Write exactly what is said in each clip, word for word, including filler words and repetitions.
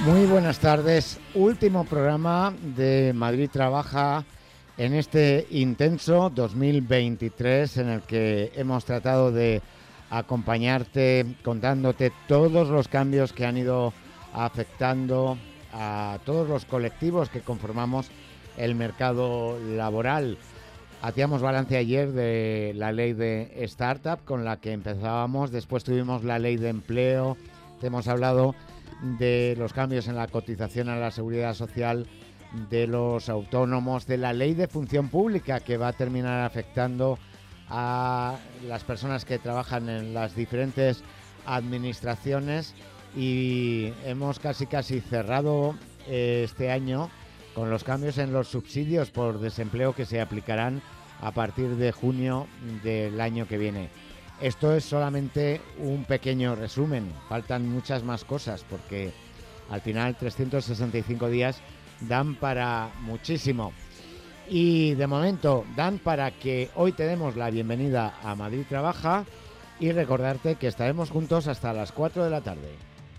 Muy buenas tardes, último programa de Madrid Trabaja en este intenso dos mil veintitrés en el que hemos tratado de acompañarte contándote todos los cambios que han ido afectando a todos los colectivos que conformamos el mercado laboral. Hacíamos balance ayer de la ley de Startup con la que empezábamos, después tuvimos la ley de empleo, te hemos hablado de los cambios en la cotización a la seguridad social de los autónomos, de la ley de función pública que va a terminar afectando a las personas que trabajan en las diferentes administraciones, y hemos casi casi cerrado eh, este año con los cambios en los subsidios por desempleo que se aplicarán a partir de junio del año que viene. Esto es solamente un pequeño resumen, faltan muchas más cosas porque al final trescientos sesenta y cinco días dan para muchísimo. Y de momento dan para que hoy te demos la bienvenida a Madrid Trabaja y recordarte que estaremos juntos hasta las cuatro de la tarde.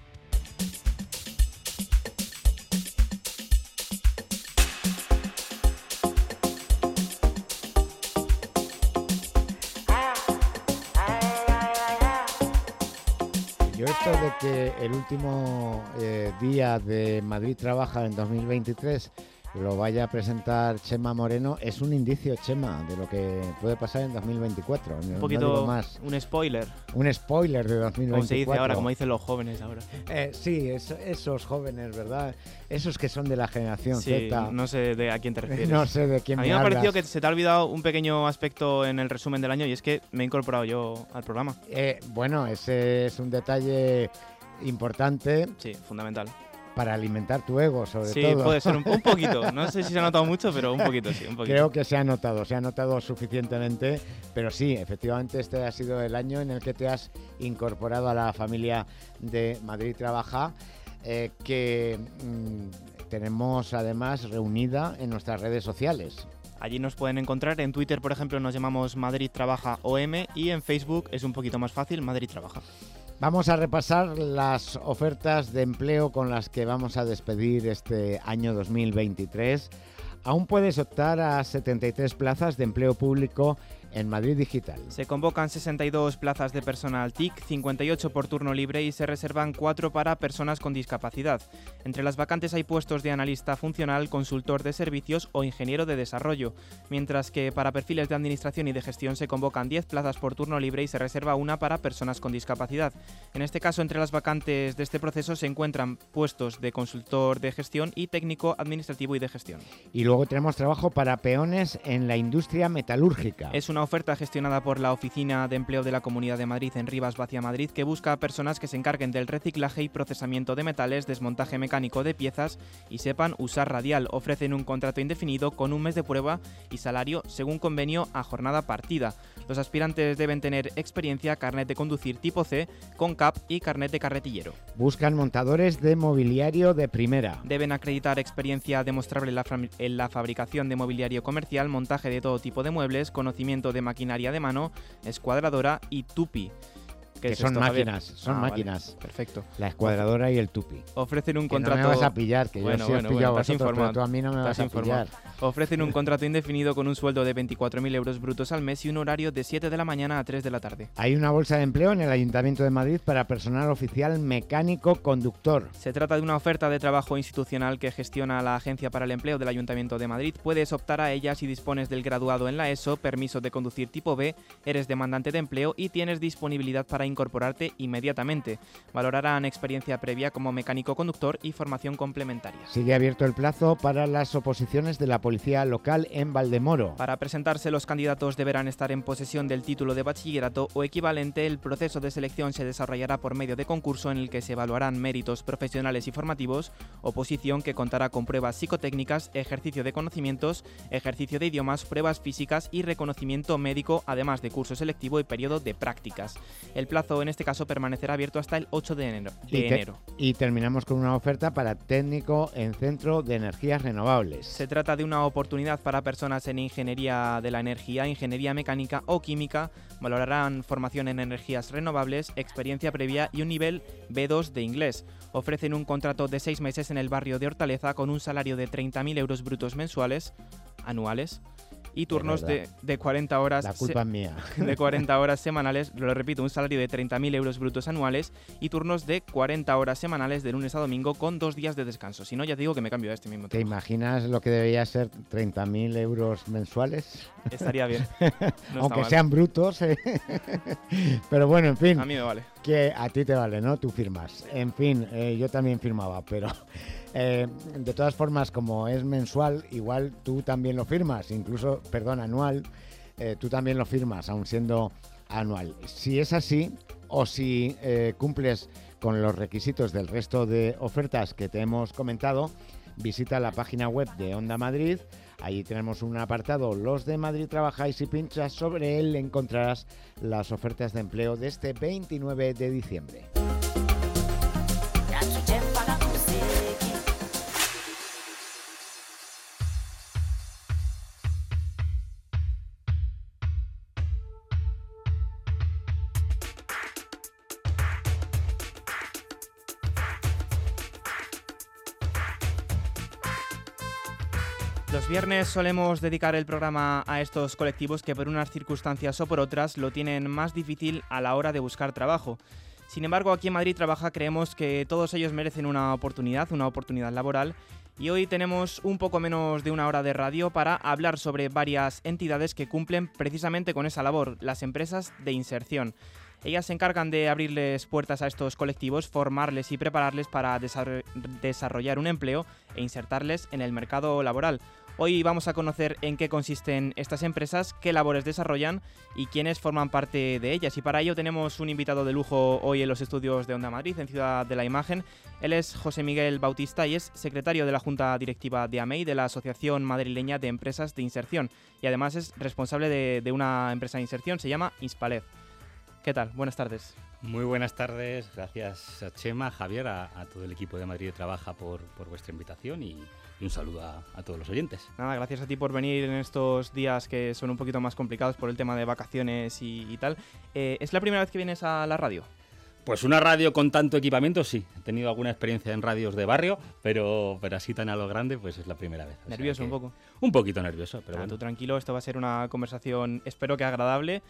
Yo esto de que el último eh, día de Madrid Trabaja en dos mil veintitrés lo vaya a presentar Chema Moreno es un indicio, Chema, de lo que puede pasar en dos mil veinticuatro. Un no poquito más. Un spoiler. Un spoiler de dos mil veinticuatro. Como se dice ahora, como dicen los jóvenes ahora. Eh, sí, es, esos jóvenes, ¿verdad? Esos que son de la generación sí, Z. No sé de a quién te refieres. No sé de quién a me mí me ha hablas. parecido que se te ha olvidado un pequeño aspecto en el resumen del año, y es que me he incorporado yo al programa. Eh, bueno, ese es un detalle importante. Sí, fundamental. Para alimentar tu ego, sobre sí, todo. Sí, puede ser un, un poquito. No sé si se ha notado mucho, pero un poquito, sí, un poquito. Creo que se ha notado, se ha notado suficientemente, pero sí, efectivamente este ha sido el año en el que te has incorporado a la familia de Madrid Trabaja, eh, que mmm, tenemos además reunida en nuestras redes sociales. Allí nos pueden encontrar. En Twitter, por ejemplo, nos llamamos Madrid Trabaja O M, y en Facebook es un poquito más fácil, Madrid Trabaja. Vamos a repasar las ofertas de empleo con las que vamos a despedir este año dos mil veintitrés. Aún puedes optar a setenta y tres plazas de empleo público en Madrid Digital. Se convocan sesenta y dos plazas de personal T I C, cincuenta y ocho por turno libre, y se reservan cuatro para personas con discapacidad. Entre las vacantes hay puestos de analista funcional, consultor de servicios o ingeniero de desarrollo, mientras que para perfiles de administración y de gestión se convocan diez plazas por turno libre y se reserva una para personas con discapacidad. En este caso, entre las vacantes de este proceso se encuentran puestos de consultor de gestión y técnico administrativo y de gestión. Y luego tenemos trabajo para peones en la industria metalúrgica. Es una oferta gestionada por la Oficina de Empleo de la Comunidad de Madrid en Rivas Vacia, Madrid, que busca a personas que se encarguen del reciclaje y procesamiento de metales, desmontaje mecánico de piezas y sepan usar radial. Ofrecen un contrato indefinido con un mes de prueba y salario según convenio a jornada partida. Los aspirantes deben tener experiencia, carnet de conducir tipo C, con C A P y carnet de carretillero. Buscan montadores de mobiliario de primera. Deben acreditar experiencia demostrable en la, en la fabricación de mobiliario comercial, montaje de todo tipo de muebles, conocimiento de maquinaria de mano, escuadradora y tupi. Que son esto, máquinas, Javier? son ah, máquinas. Vale. Perfecto. La escuadradora y el tupi. Ofrecen un que contrato... no me vas a pillar, que bueno, yo sí bueno, os pillo bueno, a vosotros, pero tú a mí no me vas a informado. pillar. Ofrecen un contrato indefinido con un sueldo de veinticuatro mil euros brutos al mes y un horario de siete de la mañana a tres de la tarde. Hay una bolsa de empleo en el Ayuntamiento de Madrid para personal oficial mecánico conductor. Se trata de una oferta de trabajo institucional que gestiona la Agencia para el Empleo del Ayuntamiento de Madrid. Puedes optar a ella si dispones del graduado en la ESO, permiso de conducir tipo B, eres demandante de empleo y tienes disponibilidad para incorporarte inmediatamente. Valorarán experiencia previa como mecánico conductor y formación complementaria. Sigue abierto el plazo para las oposiciones de la Policía Local en Valdemoro. Para presentarse, los candidatos deberán estar en posesión del título de bachillerato o equivalente. El proceso de selección se desarrollará por medio de concurso en el que se evaluarán méritos profesionales y formativos, oposición que contará con pruebas psicotécnicas, ejercicio de conocimientos, ejercicio de idiomas, pruebas físicas y reconocimiento médico, además de curso selectivo y periodo de prácticas. El plazo plazo en este caso permanecerá abierto hasta el ocho de enero. De y, te, enero. y terminamos con una oferta para técnico en centro de energías renovables. Se trata de una oportunidad para personas en ingeniería de la energía, ingeniería mecánica o química. Valorarán formación en energías renovables, experiencia previa y un nivel B dos de inglés. Ofrecen un contrato de seis meses en el barrio de Hortaleza con un salario de treinta mil euros brutos mensuales, anuales, y turnos de, de cuarenta horas. La culpa es mía. De cuarenta horas semanales, lo repito, un salario de treinta mil euros brutos anuales y turnos de cuarenta horas semanales de lunes a domingo con dos días de descanso. Si no, ya te digo que me cambio a este mismo ¿Te tema. imaginas lo que debería ser treinta mil euros mensuales? Estaría bien. No Aunque mal. sean brutos, ¿eh? Pero bueno, en fin. A mí me vale. Que a ti te vale, ¿no? Tú firmas. En fin, eh, yo también firmaba, pero eh, de todas formas, como es mensual, igual tú también lo firmas, incluso, perdón, anual, eh, tú también lo firmas, aun siendo anual. Si es así, o si eh, cumples con los requisitos del resto de ofertas que te hemos comentado, visita la página web de Onda Madrid. Allí tenemos un apartado, Los de Madrid Trabaja, y si pinchas sobre él encontrarás las ofertas de empleo de este veintinueve de diciembre. Los viernes solemos dedicar el programa a estos colectivos que por unas circunstancias o por otras lo tienen más difícil a la hora de buscar trabajo. Sin embargo, aquí en Madrid Trabaja creemos que todos ellos merecen una oportunidad, una oportunidad laboral, y hoy tenemos un poco menos de una hora de radio para hablar sobre varias entidades que cumplen precisamente con esa labor, las empresas de inserción. Ellas se encargan de abrirles puertas a estos colectivos, formarles y prepararles para desarrollar un empleo e insertarles en el mercado laboral. Hoy vamos a conocer en qué consisten estas empresas, qué labores desarrollan y quiénes forman parte de ellas. Y para ello tenemos un invitado de lujo hoy en los estudios de Onda Madrid, en Ciudad de la Imagen. Él es José Miguel Bautista y es secretario de la Junta Directiva de AMEI, de la Asociación Madrileña de Empresas de Inserción. Y además es responsable de, de una empresa de inserción, se llama Inspaled. ¿Qué tal? Buenas tardes. Muy buenas tardes, gracias a Chema, Javier, a, a todo el equipo de Madrid Trabaja por, por vuestra invitación y, y un saludo a, a todos los oyentes. Nada, gracias a ti por venir en estos días que son un poquito más complicados por el tema de vacaciones y, y tal. Eh, ¿Es la primera vez que vienes a la radio? Pues una radio con tanto equipamiento, sí. He tenido alguna experiencia en radios de barrio, pero, pero así tan a lo grande, pues es la primera vez. O ¿Nervioso sea un poco? Un poquito nervioso, pero ah, bueno. Tú tranquilo, esto va a ser una conversación, espero que agradable.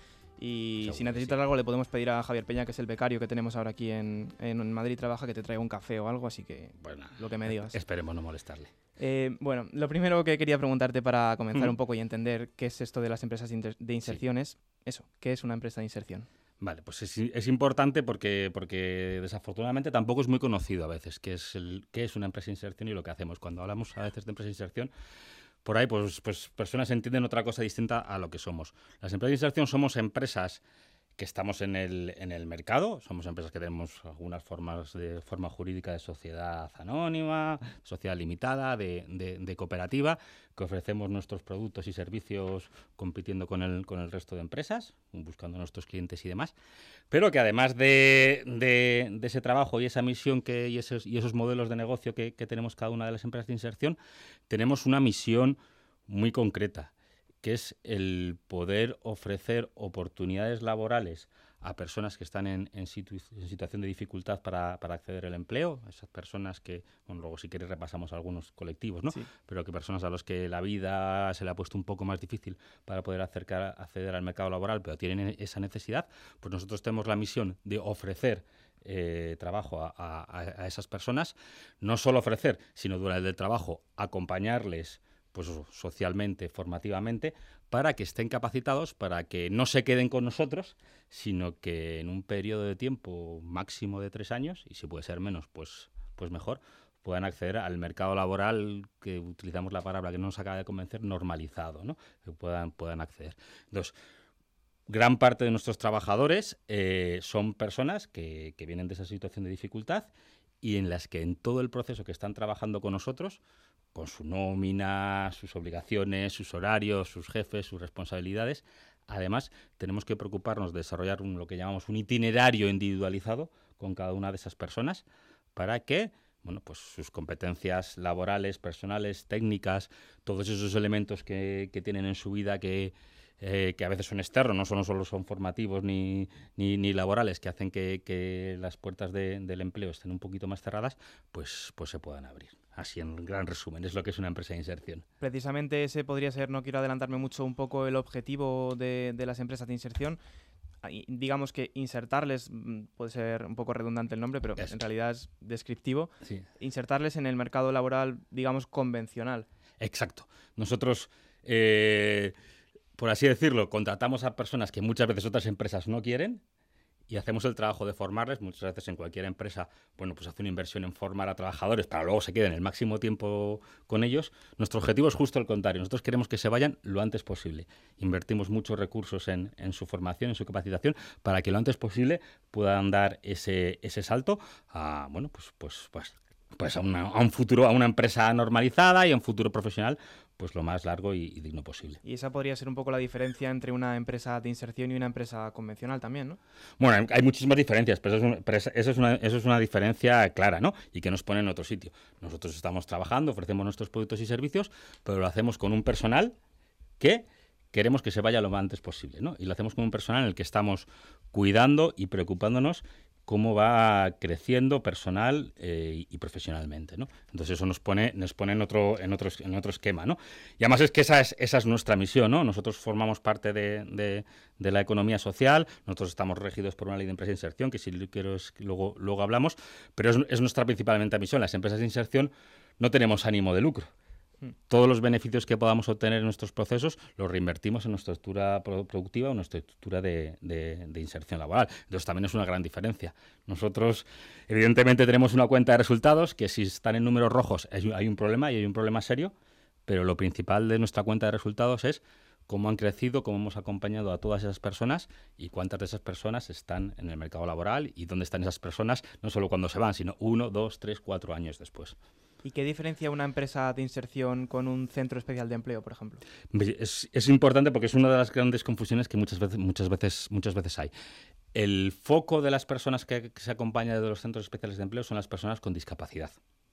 Y seguro, si necesitas sí. algo le podemos pedir a Javier Peña, que es el becario que tenemos ahora aquí en, en Madrid Trabaja, que te traiga un café o algo, así que bueno, lo que me digas. Esperemos no molestarle. Eh, bueno, lo primero que quería preguntarte para comenzar mm. un poco y entender qué es esto de las empresas de inserción es sí. eso, ¿qué es una empresa de inserción? Vale, pues es, es importante porque, porque desafortunadamente tampoco es muy conocido a veces qué es, el, qué es una empresa de inserción y lo que hacemos. Cuando hablamos a veces de empresa de inserción, por ahí pues, pues personas entienden otra cosa distinta a lo que somos. Las empresas de inserción somos empresas que estamos en el, en el mercado, somos empresas que tenemos algunas formas de forma jurídica de sociedad anónima, sociedad limitada, de, de, de cooperativa, que ofrecemos nuestros productos y servicios compitiendo con el, con el resto de empresas, buscando nuestros clientes y demás, pero que además de, de, de ese trabajo y esa misión que, y, esos, y esos modelos de negocio que, que tenemos cada una de las empresas de inserción, tenemos una misión muy concreta, que es el poder ofrecer oportunidades laborales a personas que están en, en, situ, en situación de dificultad para, para acceder al empleo, esas personas que, bueno, luego si quieres repasamos algunos colectivos, ¿no? Sí. Pero que personas a los que la vida se le ha puesto un poco más difícil para poder acercar, acceder al mercado laboral, pero tienen esa necesidad, pues nosotros tenemos la misión de ofrecer Eh, trabajo a, a, a esas personas, no solo ofrecer, sino durante el trabajo acompañarles pues socialmente, formativamente, para que estén capacitados, para que no se queden con nosotros, sino que en un periodo de tiempo máximo de tres años, y si puede ser menos, pues, pues mejor, puedan acceder al mercado laboral, que utilizamos la palabra que no nos acaba de convencer, normalizado, ¿no? Que puedan, puedan acceder. Entonces, gran parte de nuestros trabajadores eh, son personas que, que vienen de esa situación de dificultad y en las que en todo el proceso que están trabajando con nosotros, con su nómina, sus obligaciones, sus horarios, sus jefes, sus responsabilidades, Además, tenemos que preocuparnos de desarrollar un, lo que llamamos un itinerario individualizado con cada una de esas personas para que, bueno, pues sus competencias laborales, personales, técnicas, todos esos elementos que, que tienen en su vida que, eh, que a veces son externos, no solo, solo son formativos ni, ni, ni laborales, que hacen que, que las puertas de, del empleo estén un poquito más cerradas, pues, pues se puedan abrir. Así en gran resumen, es lo que es una empresa de inserción. Precisamente ese podría ser, no quiero adelantarme mucho, un poco el objetivo de, de las empresas de inserción. Digamos que insertarles, puede ser un poco redundante el nombre, pero Eso. en realidad es descriptivo, sí. Insertarles en el mercado laboral, digamos, convencional. Exacto. Nosotros, eh, por así decirlo, contratamos a personas que muchas veces otras empresas no quieren y hacemos el trabajo de formarles. Muchas veces en cualquier empresa, bueno, pues hace una inversión en formar a trabajadores para luego se queden el máximo tiempo con ellos. Nuestro objetivo es justo el contrario. Nosotros queremos que se vayan lo antes posible. Invertimos muchos recursos en, en su formación, en su capacitación, para que lo antes posible puedan dar ese, ese salto a, bueno, pues, pues, pues, pues a, una, a un futuro, a una empresa normalizada y a un futuro profesional pues lo más largo y, y digno posible. Y esa podría ser un poco la diferencia entre una empresa de inserción y una empresa convencional también, ¿no? Bueno, hay, hay muchísimas diferencias, pero, eso es, un, pero eso, es una, eso es una diferencia clara, ¿no? Y que nos pone en otro sitio. Nosotros estamos trabajando, ofrecemos nuestros productos y servicios, pero lo hacemos con un personal que queremos que se vaya lo más antes posible, ¿no? Y lo hacemos con un personal en el que estamos cuidando y preocupándonos cómo va creciendo personal eh, y profesionalmente, ¿no? Entonces eso nos pone, nos pone en otro, en otro, en otro esquema, ¿no? Y además es que esa es, esa es nuestra misión, ¿no? Nosotros formamos parte de, de, de la economía social, nosotros estamos regidos por una ley de empresa de inserción, que si quiero es, luego, luego hablamos, pero es, es nuestra principalmente misión. Las empresas de inserción no tenemos ánimo de lucro. Todos los beneficios que podamos obtener en nuestros procesos los reinvertimos en nuestra estructura productiva o en nuestra estructura de, de, de inserción laboral. Entonces también es una gran diferencia. Nosotros, evidentemente, tenemos una cuenta de resultados que si están en números rojos hay un problema y hay un problema serio, pero lo principal de nuestra cuenta de resultados es cómo han crecido, cómo hemos acompañado a todas esas personas y cuántas de esas personas están en el mercado laboral y dónde están esas personas, no solo cuando se van, sino uno, dos, tres, cuatro años después. ¿Y qué diferencia una empresa de inserción con un centro especial de empleo, por ejemplo? Es, es importante porque es una de las grandes confusiones que muchas veces, muchas veces, muchas veces hay. El foco de las personas que, que se acompañan de los centros especiales de empleo son las personas con discapacidad.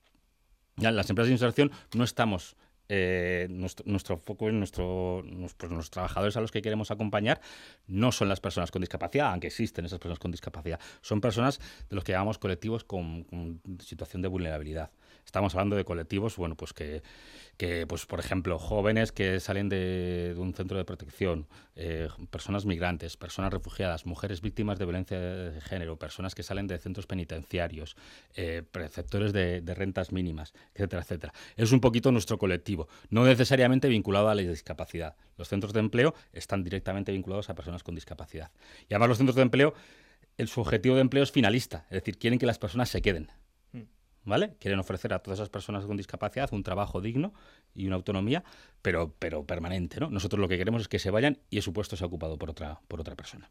Ya, en las empresas de inserción no estamos... Eh, nuestro, nuestro foco en nuestro, pues los trabajadores a los que queremos acompañar no son las personas con discapacidad, aunque existen esas personas con discapacidad, son personas de los que llamamos colectivos con, con situación de vulnerabilidad. Estamos hablando de colectivos, bueno, pues que, que pues por ejemplo, jóvenes que salen de, de un centro de protección, eh, personas migrantes, personas refugiadas, mujeres víctimas de violencia de género, personas que salen de centros penitenciarios, eh, preceptores de, de rentas mínimas, etcétera, etcétera. Es un poquito nuestro colectivo, no necesariamente vinculado a la discapacidad. Los centros de empleo están directamente vinculados a personas con discapacidad. Y además los centros de empleo, el, su objetivo de empleo es finalista, es decir, quieren que las personas se queden. ¿Vale? Quieren ofrecer a todas esas personas con discapacidad un trabajo digno y una autonomía, pero, pero permanente, ¿no? Nosotros lo que queremos es que se vayan y su puesto sea ocupado por otra, por otra persona.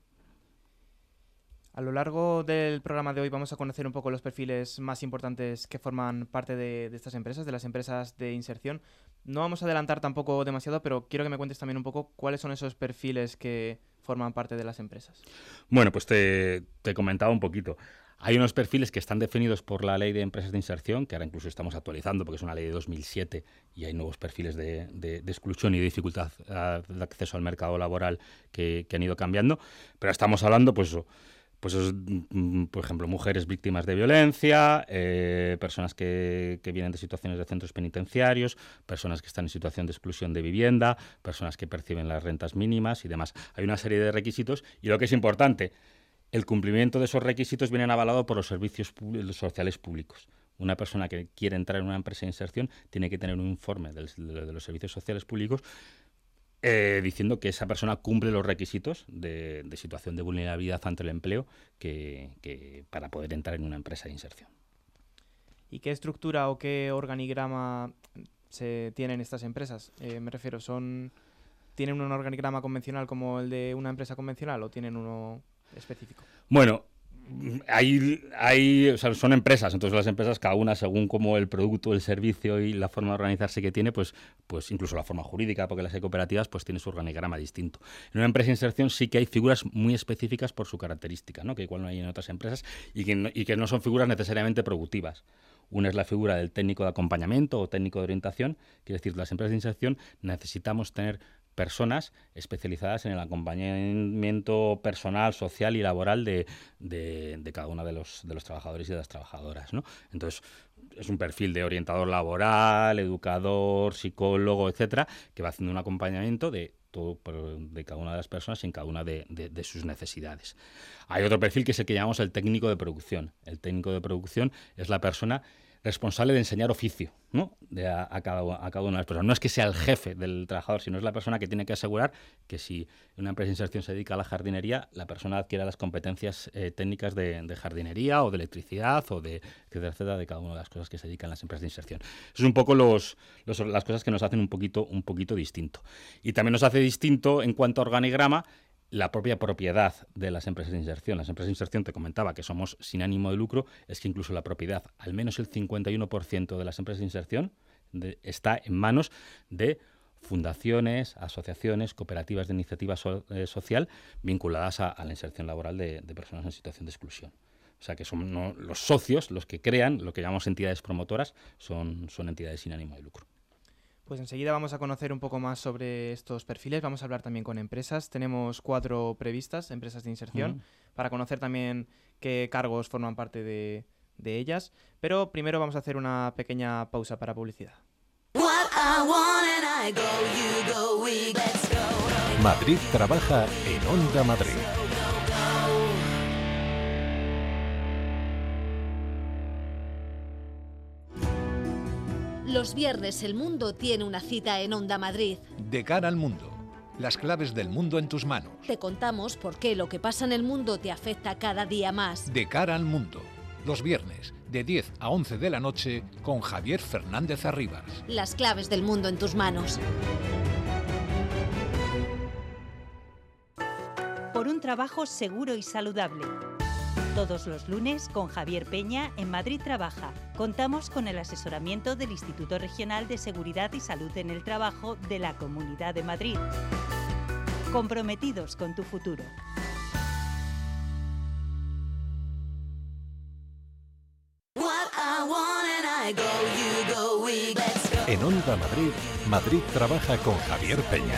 A lo largo del programa de hoy vamos a conocer un poco los perfiles más importantes que forman parte de, de estas empresas, de las empresas de inserción. No vamos a adelantar tampoco demasiado, pero quiero que me cuentes también un poco cuáles son esos perfiles que forman parte de las empresas. Bueno, pues te, te comentaba un poquito. Hay unos perfiles que están definidos por la Ley de Empresas de Inserción, que ahora incluso estamos actualizando porque es una ley de dos mil siete y hay nuevos perfiles de, de, de exclusión y de dificultad de acceso al mercado laboral que, que han ido cambiando. Pero estamos hablando, pues, pues por ejemplo, mujeres víctimas de violencia, eh, personas que, que vienen de situaciones de centros penitenciarios, personas que están en situación de exclusión de vivienda, personas que perciben las rentas mínimas y demás. Hay una serie de requisitos y lo que es importante, el cumplimiento de esos requisitos viene avalado por los servicios públicos, sociales públicos. Una persona que quiere entrar en una empresa de inserción tiene que tener un informe del, de, de los servicios sociales públicos eh, diciendo que esa persona cumple los requisitos de, de situación de vulnerabilidad ante el empleo que, que para poder entrar en una empresa de inserción. ¿Y qué estructura o qué organigrama se tienen estas empresas? Eh, me refiero, ¿son ¿tienen un organigrama convencional como el de una empresa convencional o tienen uno específico? Bueno, Hay, hay, o sea, son empresas, entonces las empresas, cada una según como el producto, el servicio y la forma de organizarse que tiene, pues, pues incluso la forma jurídica, porque las hay cooperativas, pues tiene su organigrama distinto. En una empresa de inserción sí que hay figuras muy específicas por su característica, ¿no? Que igual no hay en otras empresas y que no, y que no son figuras necesariamente productivas. Una es la figura del técnico de acompañamiento o técnico de orientación, quiere decir, las empresas de inserción necesitamos tener personas especializadas en el acompañamiento personal, social y laboral de, de, de cada uno de los, de los trabajadores y de las trabajadoras, ¿no? Entonces, es un perfil de orientador laboral, educador, psicólogo, etcétera, que va haciendo un acompañamiento de todo de cada una de las personas en cada una de, de, de sus necesidades. Hay otro perfil que es el que llamamos el técnico de producción. El técnico de producción es la persona responsable de enseñar oficio, ¿no? de a, a, cada, a cada una de las personas. No es que sea el jefe del trabajador, sino es la persona que tiene que asegurar que si una empresa de inserción se dedica a la jardinería, la persona adquiera las competencias eh, técnicas de, de jardinería o de electricidad o de etcétera, etcétera, de cada una de las cosas que se dedican las empresas de inserción. Eso es un poco los, los, las cosas que nos hacen un poquito, un poquito distinto. Y también nos hace distinto en cuanto a organigrama la propia propiedad de las empresas de inserción. Las empresas de inserción, te comentaba que somos sin ánimo de lucro, es que incluso la propiedad, al menos el cincuenta y uno por ciento de las empresas de inserción de, está en manos de fundaciones, asociaciones, cooperativas de iniciativa so, eh, social vinculadas a, a la inserción laboral de, de personas en situación de exclusión. O sea que son no, los socios los que crean, lo que llamamos entidades promotoras, son, son entidades sin ánimo de lucro. Pues enseguida vamos a conocer un poco más sobre estos perfiles, vamos a hablar también con empresas. Tenemos cuatro previstas, empresas de inserción, uh-huh. para conocer también qué cargos forman parte de, de ellas. Pero primero vamos a hacer una pequeña pausa para publicidad. Madrid trabaja en Onda Madrid. Los viernes el mundo tiene una cita en Onda Madrid. De cara al mundo. Las claves del mundo en tus manos. Te contamos por qué lo que pasa en el mundo te afecta cada día más. De cara al mundo. Los viernes, de diez a once de la noche, con Javier Fernández Arribas. Las claves del mundo en tus manos. Por un trabajo seguro y saludable. Todos los lunes con Javier Peña en Madrid Trabaja. Contamos con el asesoramiento del Instituto Regional de Seguridad y Salud en el Trabajo de la Comunidad de Madrid. Comprometidos con tu futuro. En Onda Madrid, Madrid Trabaja con Javier Peña.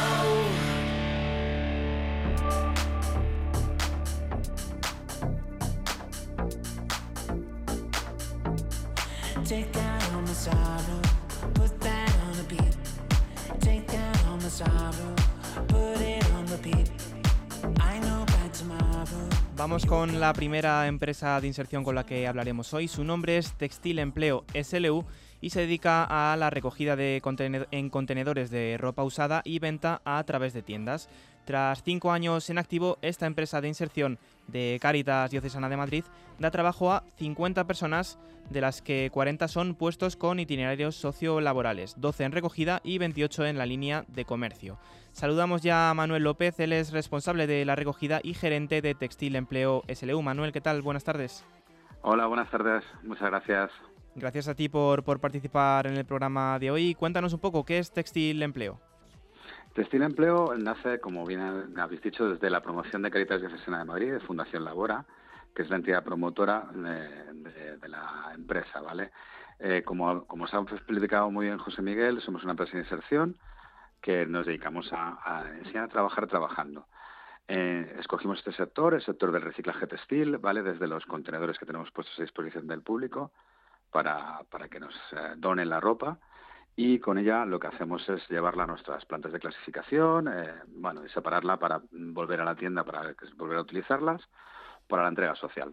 Vamos con la primera empresa de inserción con la que hablaremos hoy. Su nombre es Textil Empleo S L U y se dedica a la recogida de contened- en contenedores de ropa usada y venta a través de tiendas. Tras cinco años en activo, esta empresa de inserción de Cáritas Diocesana de Madrid da trabajo a cincuenta personas, de las que cuarenta son puestos con itinerarios sociolaborales, doce en recogida y veintiocho en la línea de comercio. Saludamos ya a Manuel López, él es responsable de la recogida y gerente de Textil Empleo S L U. Manuel, ¿qué tal? Buenas tardes. Hola, buenas tardes. Muchas gracias. Gracias a ti por, por participar en el programa de hoy. Cuéntanos un poco, ¿qué es Textil Empleo? Textil Empleo nace, como bien habéis dicho, desde la promoción de Cáritas Diocesana de Madrid, de Fundación Labora, que es la entidad promotora de, de, de la empresa, ¿vale? Eh, como, como os ha explicado muy bien José Miguel, somos una empresa de inserción que nos dedicamos a, a enseñar a trabajar trabajando. Eh, escogimos este sector, el sector del reciclaje textil, ¿vale? Desde los contenedores que tenemos puestos a disposición del público para, para que nos eh, donen la ropa, y con ella lo que hacemos es llevarla a nuestras plantas de clasificación, eh, bueno, y separarla para volver a la tienda, para volver a utilizarlas, para la entrega social.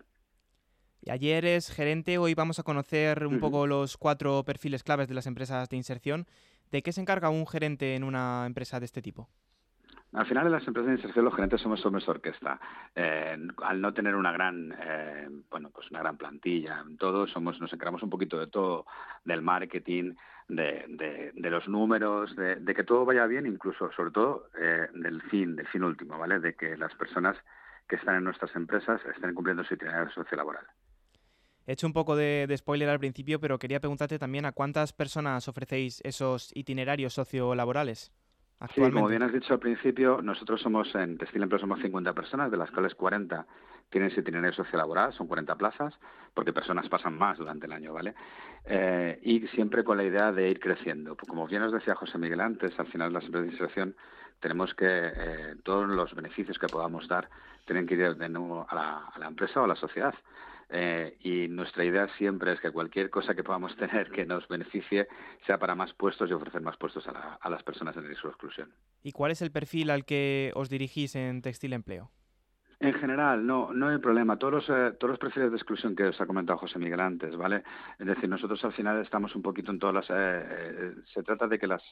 Y ayer es gerente, hoy vamos a conocer un uh-huh. poco los cuatro perfiles claves de las empresas de inserción. ¿De qué se encarga un gerente en una empresa de este tipo? Al final, en las empresas de inserción los gerentes somos hombres orquesta. Eh, al no tener una gran, eh, bueno, pues una gran plantilla, todos somos, nos encargamos un poquito de todo, del marketing, de, de, de los números, de, de que todo vaya bien, incluso, sobre todo, eh, del fin, del fin último, ¿vale? De que las personas que están en nuestras empresas estén cumpliendo su itinerario sociolaboral. He hecho un poco de, de spoiler al principio, pero quería preguntarte también a cuántas personas ofrecéis esos itinerarios sociolaborales actualmente. Sí, como bien has dicho al principio, nosotros somos en Textil Empleo somos cincuenta personas, de las cuales cuarenta tienen ese itinerario sociolaboral, son cuarenta plazas, porque personas pasan más durante el año, ¿vale? Eh, y siempre con la idea de ir creciendo. Como bien os decía José Miguel antes, al final las empresas de inserción tenemos que, eh, todos los beneficios que podamos dar, tienen que ir de nuevo a la, a la empresa o a la sociedad. Eh, y nuestra idea siempre es que cualquier cosa que podamos tener que nos beneficie sea para más puestos y ofrecer más puestos a, la, a las personas en riesgo de exclusión. ¿Y cuál es el perfil al que os dirigís en Textil Empleo? En general, no, no hay problema. Todos los, eh, todos los perfiles de exclusión que os ha comentado José Miguel antes, ¿vale? Es decir, nosotros al final estamos un poquito en todas las... Eh, eh, se trata de que las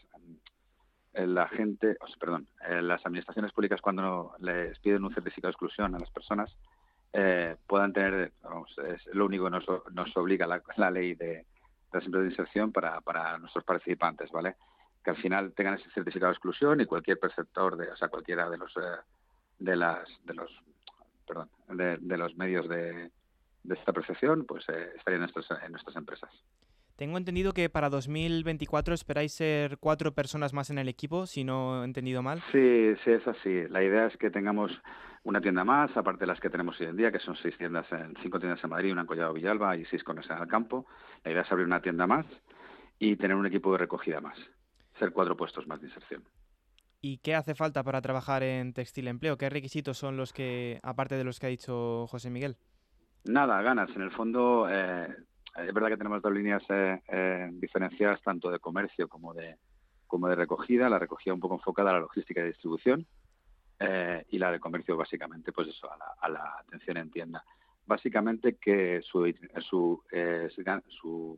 eh, la gente, o sea, perdón, eh, las administraciones públicas cuando les piden un certificado de exclusión a las personas eh, puedan tener, vamos, es lo único que nos, nos obliga la, la ley de, de las empresas de inserción para, para nuestros participantes, ¿vale? Que al final tengan ese certificado de exclusión y cualquier perceptor de, o sea, cualquiera de los... Eh, de las de los perdón de, de los medios de, de esta percepción pues eh, estarían en nuestras, en nuestras empresas. Tengo entendido que para dos mil veinticuatro esperáis ser cuatro personas más en el equipo, si no he entendido mal. Sí, sí, es así. La idea es que tengamos una tienda más, aparte de las que tenemos hoy en día, que son seis tiendas, en cinco tiendas en Madrid, una en Collado Villalba y seis con esa en el campo. La idea es abrir una tienda más y tener un equipo de recogida más, ser cuatro puestos más de inserción. ¿Y qué hace falta para trabajar en Textil Empleo? ¿Qué requisitos son los que, aparte de los que ha dicho José Miguel? Nada, ganas. En el fondo, eh, es verdad que tenemos dos líneas eh, eh, diferenciadas, tanto de comercio como de como de recogida. La recogida un poco enfocada a la logística y distribución eh, y la de comercio básicamente, pues eso, a la, a la atención en tienda. Básicamente que su su, eh, su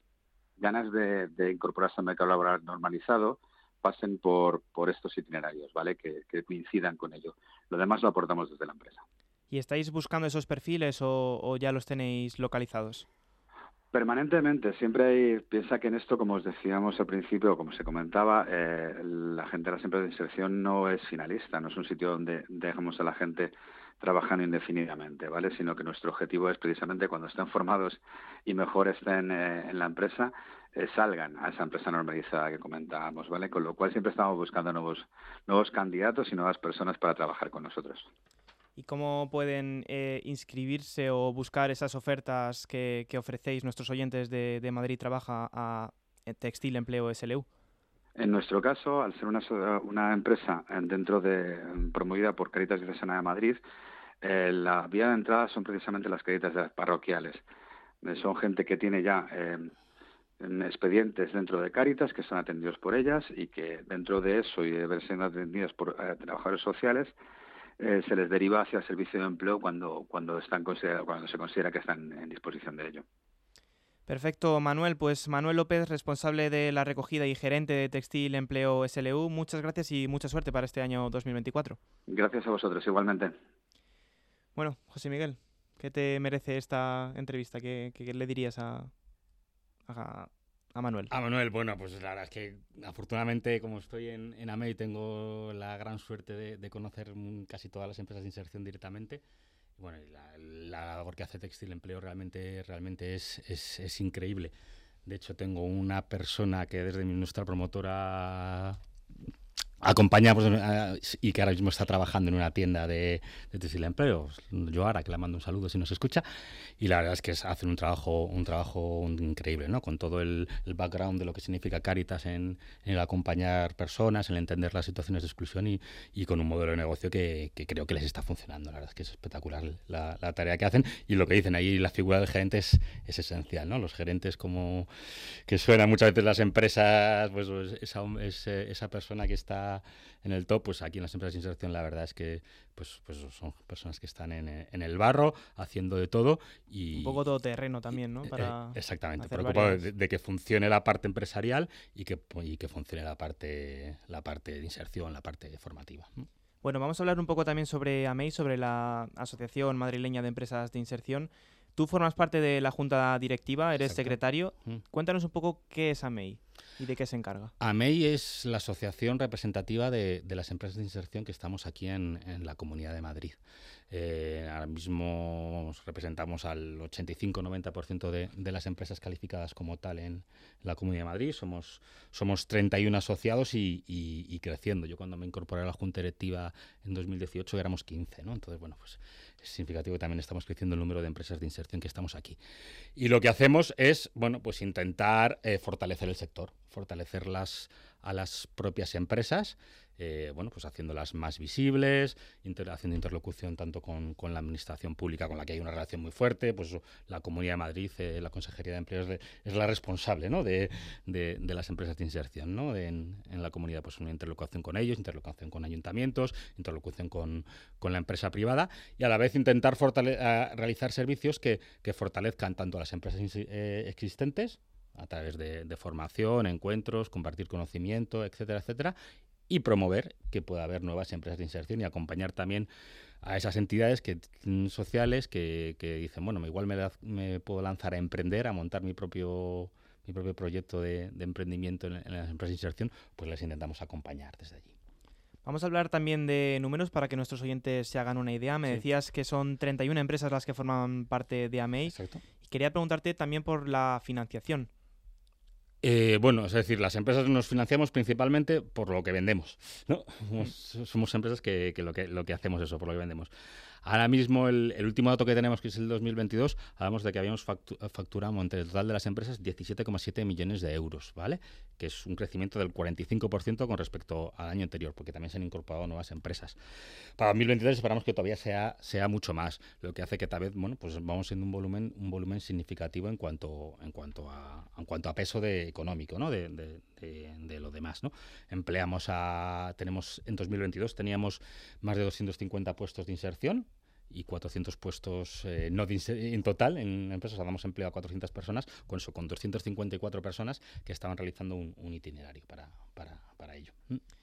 ganas de, de incorporarse al mercado laboral normalizado pasen por por estos itinerarios, ¿vale? Que, que coincidan con ello. Lo demás lo aportamos desde la empresa. ¿Y estáis buscando esos perfiles o, o ya los tenéis localizados? Permanentemente, siempre hay, piensa que en esto, como os decíamos al principio, como se comentaba, eh, la gente de las empresas de inserción no es finalista, no es un sitio donde dejamos a la gente trabajando indefinidamente, ¿vale? Sino que nuestro objetivo es precisamente cuando estén formados y mejor estén eh, en la empresa, eh, salgan a esa empresa normalizada que comentábamos, ¿vale? Con lo cual siempre estamos buscando nuevos nuevos candidatos y nuevas personas para trabajar con nosotros. ¿Y cómo pueden eh, inscribirse o buscar esas ofertas que, que ofrecéis nuestros oyentes de, de Madrid Trabaja a Textil Empleo S L U? En nuestro caso, al ser una, una empresa dentro de promovida por Cáritas Diocesana de Madrid, eh, la vía de entrada son precisamente las Cáritas parroquiales. Eh, son gente que tiene ya eh, expedientes dentro de Cáritas, que son atendidos por ellas y que dentro de eso y de ver siendo atendidas por eh, trabajadores sociales, eh, se les deriva hacia el servicio de empleo cuando cuando están cuando se considera que están en disposición de ello. Perfecto, Manuel. Pues Manuel López, responsable de la recogida y gerente de Textil Empleo S L U, muchas gracias y mucha suerte para este año dos mil veinticuatro. Gracias a vosotros, igualmente. Bueno, José Miguel, ¿qué te merece esta entrevista? ¿Qué, qué le dirías a, a, a Manuel? A Manuel, bueno, pues la verdad es que afortunadamente, como estoy en, en AMEI, tengo la gran suerte de, de conocer casi todas las empresas de inserción directamente. Bueno, la, la labor que hace Textil Empleo realmente, realmente es, es, es increíble. De hecho, tengo una persona que desde nuestra promotora acompañamos y que ahora mismo está trabajando en una tienda de, de Textil Empleo, Joara, que le mando un saludo si nos escucha, y la verdad es que hacen un trabajo un trabajo increíble, ¿no? Con todo el, el background de lo que significa Cáritas en, en el acompañar personas, en el entender las situaciones de exclusión y, y con un modelo de negocio que, que creo que les está funcionando. La verdad es que es espectacular la, la tarea que hacen y lo que dicen ahí, la figura del gerente es, es esencial, ¿no? Los gerentes, como que suenan muchas veces las empresas, pues esa, esa persona que está en el top, pues aquí en las empresas de inserción la verdad es que pues, pues son personas que están en, en el barro haciendo de todo y un poco todoterreno también, ¿no? Para eh, exactamente, preocupado de, de que funcione la parte empresarial y que, y que funcione la parte la parte de inserción, la parte formativa. Bueno, vamos a hablar un poco también sobre AMEI, sobre la Asociación Madrileña de Empresas de Inserción. Tú formas parte de la junta directiva, eres Exacto. secretario. Mm. Cuéntanos un poco qué es AMEI. ¿Y de qué se encarga? AMEI es la asociación representativa de, de las empresas de inserción que estamos aquí en, en la Comunidad de Madrid. Eh, ahora mismo representamos al ochenta y cinco a noventa por ciento de, de las empresas calificadas como tal en la Comunidad de Madrid. Somos, somos treinta y uno asociados y, y, y creciendo. Yo cuando me incorporé a la Junta Directiva en dos mil dieciocho éramos quince, ¿no? Entonces, bueno, pues es significativo que también estamos creciendo el número de empresas de inserción que estamos aquí. Y lo que hacemos es, bueno, pues intentar eh, fortalecer el sector, fortalecerlas a las propias empresas, eh, bueno, pues haciéndolas más visibles, inter, haciendo interlocución tanto con, con la administración pública, con la que hay una relación muy fuerte, pues la Comunidad de Madrid, eh, la Consejería de Empleo es, de, es la responsable, ¿no?, de, de, de las empresas de inserción, ¿no?, de, en, en la comunidad, pues una interlocución con ellos, interlocución con ayuntamientos, interlocución con, con la empresa privada y a la vez intentar fortale- a realizar servicios que, que fortalezcan tanto a las empresas eh, existentes, a través de, de formación, encuentros, compartir conocimiento, etcétera, etcétera, y promover que pueda haber nuevas empresas de inserción y acompañar también a esas entidades que, sociales que, que dicen, bueno, igual me, da, me puedo lanzar a emprender, a montar mi propio, mi propio proyecto de, de emprendimiento en, en las empresas de inserción, pues les intentamos acompañar desde allí. Vamos a hablar también de números para que nuestros oyentes se hagan una idea. Me sí. decías que son treinta y una empresas las que forman parte de AMEI. Exacto. Y quería preguntarte también por la financiación. Eh, bueno, es decir, las empresas nos financiamos principalmente por lo que vendemos, ¿no? Somos, somos empresas que, que, lo que lo que hacemos eso, por lo que vendemos. Ahora mismo el, el último dato que tenemos, que es el dos mil veintidós, hablamos de que habíamos factu- facturado entre el total de las empresas diecisiete coma siete millones de euros, ¿vale? Que es un crecimiento del cuarenta y cinco por ciento con respecto al año anterior, porque también se han incorporado nuevas empresas. Para dos mil veintitrés esperamos que todavía sea, sea mucho más, lo que hace que tal vez, bueno, pues vamos siendo un volumen un volumen significativo en cuanto en cuanto a en cuanto a peso de económico, ¿no? De, de, de, de lo demás, ¿no? Empleamos a tenemos en dos mil veintidós teníamos más de doscientos cincuenta puestos de inserción y cuatrocientos puestos eh, no de en total en empresas. O sea, damos empleo a cuatrocientas personas, con eso, con doscientas cincuenta y cuatro personas que estaban realizando un, un itinerario para, para, para ello.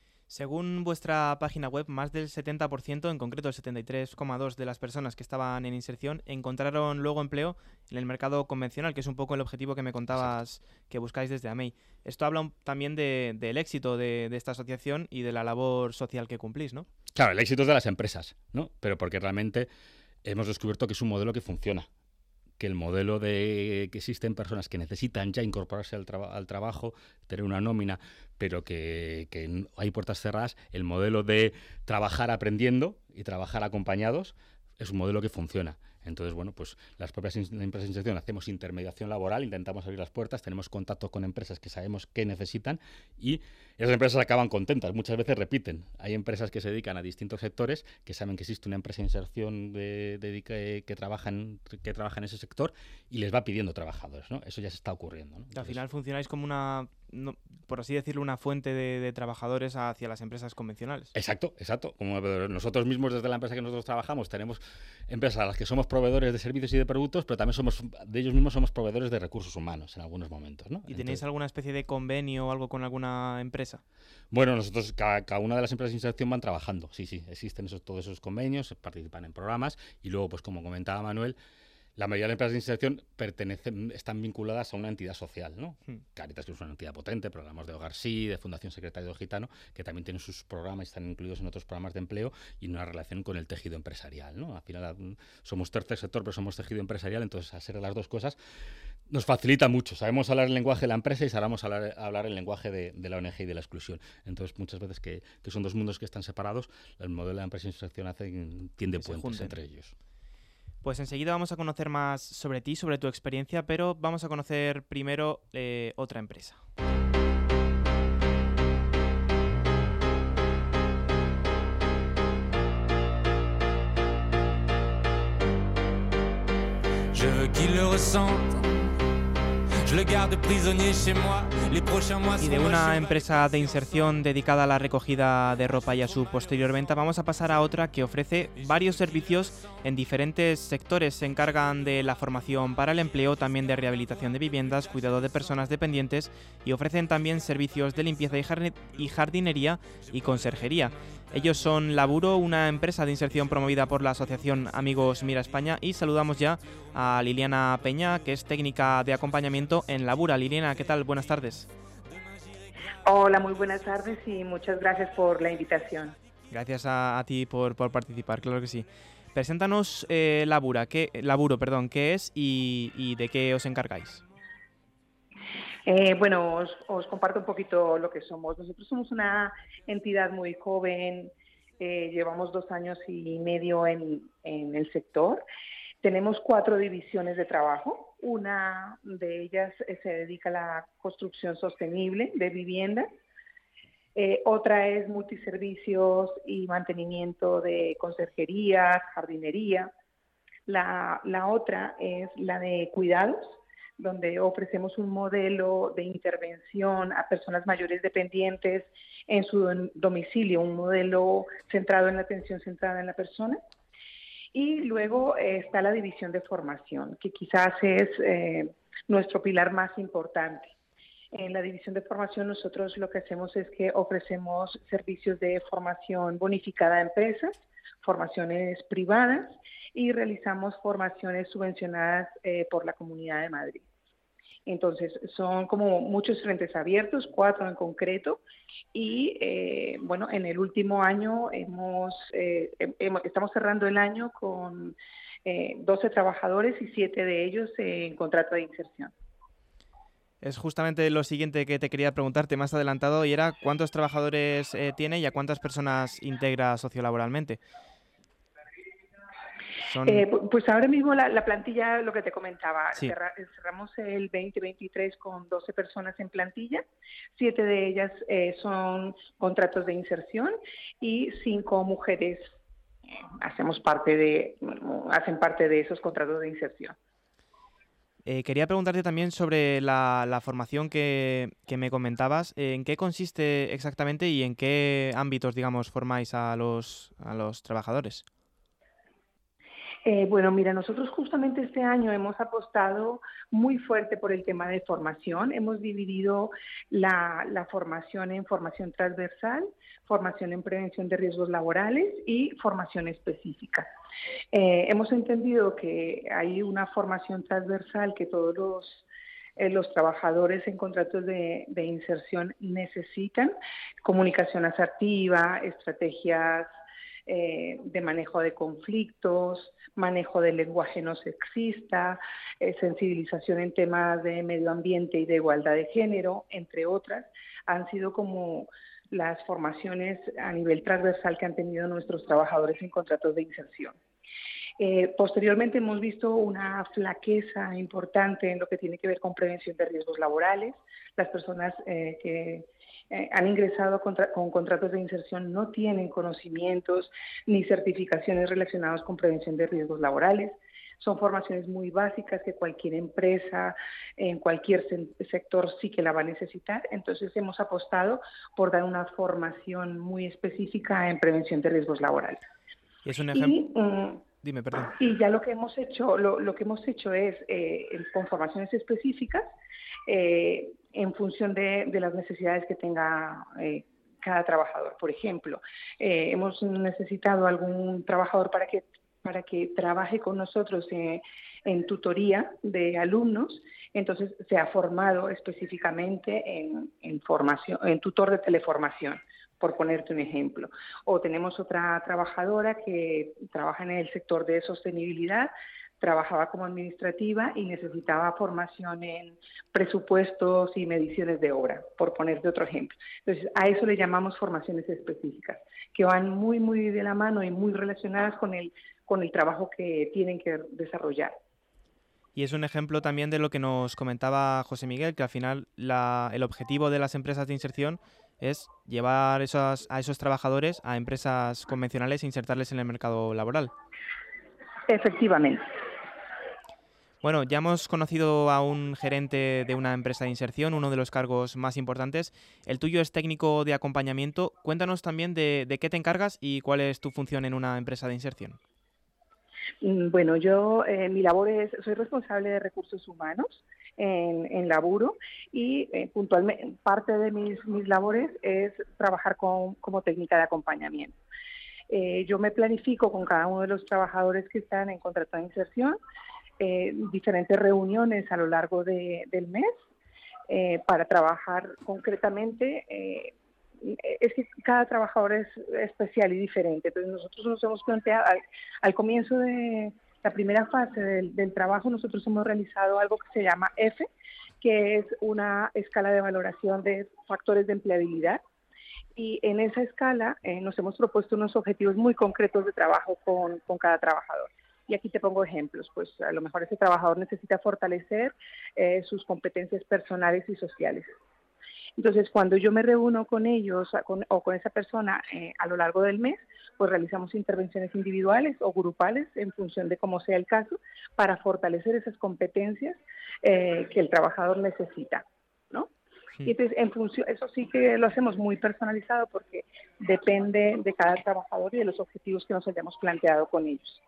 Según vuestra página web, más del setenta por ciento, en concreto el setenta y tres coma dos por ciento de las personas que estaban en inserción, encontraron luego empleo en el mercado convencional, que es un poco el objetivo que me contabas. Exacto. Que buscáis desde AMEI. Esto habla un, también de, del éxito de, de esta asociación y de la labor social que cumplís, ¿no? Claro, el éxito es de las empresas, ¿no? Pero porque realmente hemos descubierto que es un modelo que funciona. Que el modelo de que existen personas que necesitan ya incorporarse al, traba, al trabajo, tener una nómina, pero que, que hay puertas cerradas, el modelo de trabajar aprendiendo y trabajar acompañados es un modelo que funciona. Entonces, bueno, pues las propias empresas de inserción hacemos intermediación laboral, intentamos abrir las puertas, tenemos contacto con empresas que sabemos qué necesitan y esas empresas acaban contentas, muchas veces repiten. Hay empresas que se dedican a distintos sectores, que saben que existe una empresa de inserción de, de, que, que, trabaja en, que trabaja en ese sector y les va pidiendo trabajadores, ¿no? Eso ya se está ocurriendo, ¿no? Entonces, al final funcionáis como una, no, por así decirlo, una fuente de, de trabajadores hacia las empresas convencionales. Exacto, exacto. Como nosotros mismos desde la empresa que nosotros trabajamos tenemos empresas a las que somos proveedores de servicios y de productos, pero también somos de ellos mismos somos proveedores de recursos humanos en algunos momentos, ¿no? ¿Y tenéis Entonces, alguna especie de convenio o algo con alguna empresa? Bueno, nosotros, cada, cada una de las empresas de inserción van trabajando, sí, sí, existen esos, todos esos convenios, participan en programas y luego, pues como comentaba Manuel, la mayoría de las empresas de inserción pertenecen, están vinculadas a una entidad social, ¿no? Hmm. Cáritas, que es una entidad potente, programas de Hogar Sí, de Fundación Secretario Gitano, que también tienen sus programas y están incluidos en otros programas de empleo y una relación con el tejido empresarial, ¿no? Al final somos tercer sector, pero somos tejido empresarial, entonces al ser las dos cosas nos facilita mucho. Sabemos hablar el lenguaje de la empresa y sabemos hablar, hablar el lenguaje de, de la O N G y de la exclusión. Entonces, muchas veces que, que son dos mundos que están separados, el modelo de la empresa de inserción hace, tiende puentes entre ellos. Pues enseguida vamos a conocer más sobre ti, sobre tu experiencia, pero vamos a conocer primero eh, otra empresa. Je veux qu'il le ressente. Y de una empresa de inserción dedicada a la recogida de ropa y a su posterior venta, vamos a pasar a otra que ofrece varios servicios en diferentes sectores. Se encargan de la formación para el empleo, también de rehabilitación de viviendas, cuidado de personas dependientes y ofrecen también servicios de limpieza y jardinería y conserjería. Ellos son Laburo, una empresa de inserción promovida por la asociación Amigos Mira España, y saludamos ya a Liliana Peña, que es técnica de acompañamiento en Labura. Liliana, ¿qué tal? Buenas tardes. Hola, muy buenas tardes y muchas gracias por la invitación. Gracias a, a ti por, por participar, claro que sí. Preséntanos eh, Labura, ¿qué, Laburo, perdón, qué es y, y de qué os encargáis. Eh, bueno, os, os comparto un poquito lo que somos. Nosotros somos una entidad muy joven, eh, llevamos dos años y medio en, en el sector. Tenemos cuatro divisiones de trabajo. Una de ellas eh, se dedica a la construcción sostenible de viviendas. Eh, otra es multiservicios y mantenimiento de conserjerías, jardinería. La, la otra es la de cuidados, donde ofrecemos un modelo de intervención a personas mayores dependientes en su domicilio, un modelo centrado en la atención centrada en la persona. Y luego eh, está la división de formación, que quizás es eh, nuestro pilar más importante. En la división de formación nosotros lo que hacemos es que ofrecemos servicios de formación bonificada a empresas, formaciones privadas y realizamos formaciones subvencionadas eh, por la Comunidad de Madrid. Entonces son como muchos frentes abiertos, cuatro en concreto, y eh, bueno, en el último año hemos, eh, hemos estamos cerrando el año con eh, doce trabajadores y siete de ellos en contrato de inserción. Es justamente lo siguiente que te quería preguntarte más adelantado y era ¿cuántos trabajadores eh, tiene y a cuántas personas integra sociolaboralmente? Son... Eh, pues ahora mismo la, la plantilla, lo que te comentaba, sí. cerra, cerramos el veinte veintitrés con doce personas en plantilla, siete de ellas eh, son contratos de inserción y cinco mujeres eh, hacemos parte de, hacen parte de esos contratos de inserción. Eh, quería preguntarte también sobre la, la formación que, que me comentabas. ¿En qué consiste exactamente y en qué ámbitos, digamos, formáis a los, a los trabajadores? Eh, bueno, mira, nosotros justamente este año hemos apostado muy fuerte por el tema de formación. Hemos dividido la, la formación en formación transversal, formación en prevención de riesgos laborales y formación específica. Eh, hemos entendido que hay una formación transversal que todos los eh, los trabajadores en contratos de, de inserción necesitan, comunicación asertiva, estrategias eh, de manejo de conflictos, manejo del lenguaje no sexista, eh, sensibilización en temas de medio ambiente y de igualdad de género, entre otras, han sido como las formaciones a nivel transversal que han tenido nuestros trabajadores en contratos de inserción. Eh, posteriormente hemos visto una flaqueza importante en lo que tiene que ver con prevención de riesgos laborales. Las personas eh, que eh, han ingresado contra, con contratos de inserción no tienen conocimientos ni certificaciones relacionadas con prevención de riesgos laborales. Son formaciones muy básicas que cualquier empresa, en cualquier sector sí que la va a necesitar. Entonces hemos apostado por dar una formación muy específica en prevención de riesgos laborales. Y es un ejemplo... Y, um, Dime, perdón. Y ya lo que hemos hecho, lo, lo que hemos hecho es eh, con formaciones específicas eh, en función de, de las necesidades que tenga eh, cada trabajador. Por ejemplo, eh, hemos necesitado algún trabajador para que para que trabaje con nosotros en, en tutoría de alumnos, entonces se ha formado específicamente en, en formación, en tutor de teleformación, por ponerte un ejemplo. O tenemos otra trabajadora que trabaja en el sector de sostenibilidad, trabajaba como administrativa y necesitaba formación en presupuestos y mediciones de obra, por ponerte otro ejemplo. Entonces, a eso le llamamos formaciones específicas, que van muy, muy de la mano y muy relacionadas con el, con el trabajo que tienen que desarrollar. Y es un ejemplo también de lo que nos comentaba José Miguel, que al final la, el objetivo de las empresas de inserción es llevar esos, a esos trabajadores a empresas convencionales e insertarles en el mercado laboral. Efectivamente. Bueno, ya hemos conocido a un gerente de una empresa de inserción, uno de los cargos más importantes. El tuyo es técnico de acompañamiento. Cuéntanos también de, de qué te encargas y cuál es tu función en una empresa de inserción. Bueno, yo, eh, mi labor es, soy responsable de recursos humanos en, en Laburo y eh, puntualmente parte de mis, mis labores es trabajar con, como técnica de acompañamiento. Eh, yo me planifico con cada uno de los trabajadores que están en contrato de inserción, eh, diferentes reuniones a lo largo de, del mes, eh, para trabajar concretamente. Eh, es que cada trabajador es especial y diferente. Entonces nosotros nos hemos planteado, al, al comienzo de la primera fase del, del trabajo, nosotros hemos realizado algo que se llama F, que es una escala de valoración de factores de empleabilidad. Y en esa escala eh, nos hemos propuesto unos objetivos muy concretos de trabajo con, con cada trabajador. Y aquí te pongo ejemplos. Pues a lo mejor ese trabajador necesita fortalecer eh, sus competencias personales y sociales. Entonces, cuando yo me reúno con ellos con, o con esa persona eh, a lo largo del mes, pues realizamos intervenciones individuales o grupales en función de cómo sea el caso, para fortalecer esas competencias eh, que el trabajador necesita, ¿no? Sí. Y entonces, en función, eso sí que lo hacemos muy personalizado porque depende de cada trabajador y de los objetivos que nos hayamos planteado con ellos.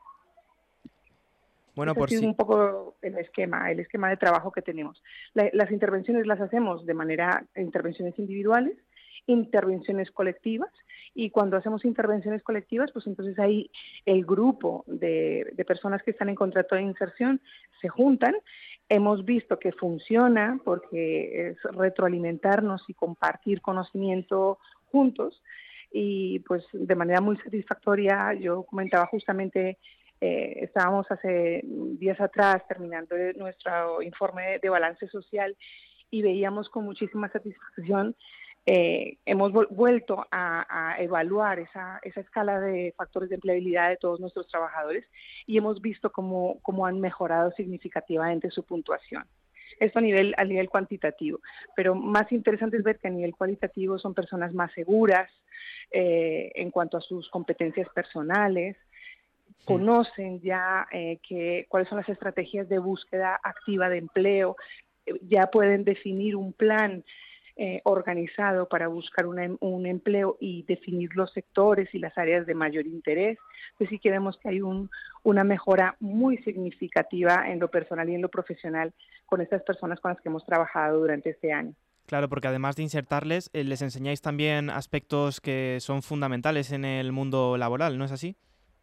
Bueno, Ese por ha sido si... un poco el esquema, el esquema de trabajo que tenemos. La, las intervenciones las hacemos de manera, intervenciones individuales, intervenciones colectivas, y cuando hacemos intervenciones colectivas, pues entonces ahí el grupo de, de personas que están en contrato de inserción se juntan. Hemos visto que funciona porque es retroalimentarnos y compartir conocimiento juntos, y pues de manera muy satisfactoria. Yo comentaba justamente, Eh, estábamos hace días atrás terminando nuestro informe de balance social y veíamos con muchísima satisfacción, eh, hemos vuelto a, a evaluar esa, esa escala de factores de empleabilidad de todos nuestros trabajadores y hemos visto cómo, cómo han mejorado significativamente su puntuación. Esto a nivel, a nivel cuantitativo, pero más interesante es ver que a nivel cualitativo son personas más seguras eh, en cuanto a sus competencias personales. Conocen ya eh, que, cuáles son las estrategias de búsqueda activa de empleo, eh, ya pueden definir un plan eh, organizado para buscar una, un empleo y definir los sectores y las áreas de mayor interés. Entonces sí que vemos que hay un, una mejora muy significativa en lo personal y en lo profesional con estas personas con las que hemos trabajado durante este año. Claro, porque además de insertarles, eh, les enseñáis también aspectos que son fundamentales en el mundo laboral, ¿no es así?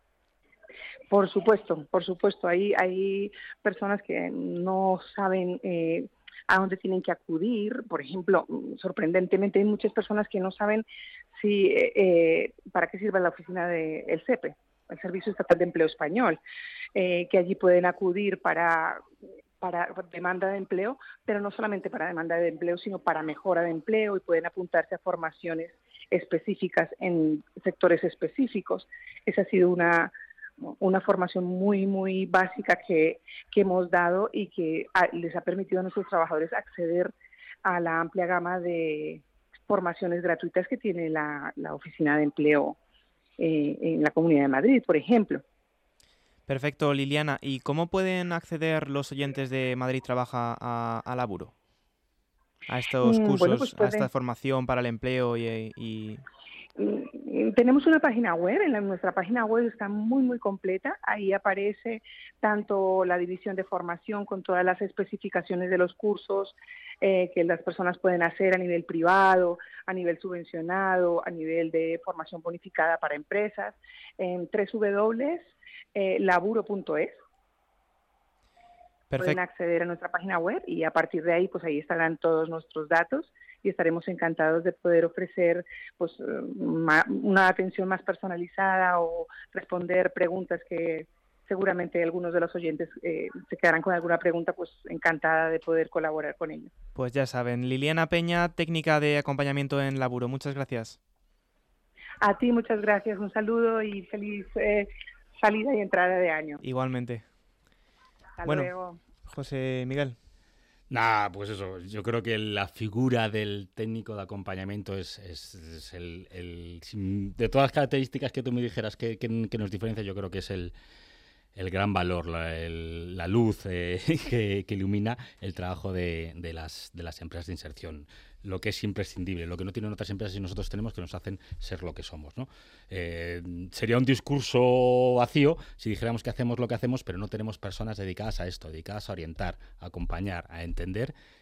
Por supuesto, por supuesto. Hay, hay personas que no saben eh, a dónde tienen que acudir. Por ejemplo, sorprendentemente hay muchas personas que no saben si eh, para qué sirve la oficina del C E P E, el Servicio Estatal de Empleo Español, eh, que allí pueden acudir para, para demanda de empleo, pero no solamente para demanda de empleo, sino para mejora de empleo, y pueden apuntarse a formaciones específicas en sectores específicos. Esa ha sido una una formación muy, muy básica que, que hemos dado y que a, les ha permitido a nuestros trabajadores acceder a la amplia gama de formaciones gratuitas que tiene la, la Oficina de Empleo eh, en la Comunidad de Madrid, por ejemplo. Perfecto, Liliana. ¿Y cómo pueden acceder los oyentes de Madrid Trabaja a, a Laburo? A estos cursos, bueno, pues pueden... a esta formación para el empleo y... y... Tenemos una página web, en la, nuestra página web está muy muy completa, ahí aparece tanto la división de formación con todas las especificaciones de los cursos eh, que las personas pueden hacer a nivel privado, a nivel subvencionado, a nivel de formación bonificada para empresas, en doble u doble u doble punto laburo punto es. Perfecto. Pueden acceder a nuestra página web y a partir de ahí pues ahí estarán todos nuestros datos y estaremos encantados de poder ofrecer pues una atención más personalizada o responder preguntas que seguramente algunos de los oyentes eh, se quedarán con alguna pregunta, pues encantada de poder colaborar con ellos. Pues ya saben, Liliana Peña, técnica de acompañamiento en Laburo. Muchas gracias. A ti muchas gracias, un saludo y feliz eh, salida y entrada de año. Igualmente. Hasta bueno, luego. José Miguel. Nada, pues eso, yo creo que la figura del técnico de acompañamiento es, es, es el, el... De todas las características que tú me dijeras que, que, que nos diferencia, yo creo que es el, el gran valor, la, el, la luz eh, que, que ilumina el trabajo de, de, las, de las empresas de inserción. Lo que es imprescindible, lo que no tienen otras empresas y nosotros tenemos, que nos hacen ser lo que somos, ¿no? Eh, sería un discurso vacío si dijéramos que hacemos lo que hacemos, pero no tenemos personas dedicadas a esto, dedicadas a orientar, a acompañar, a entender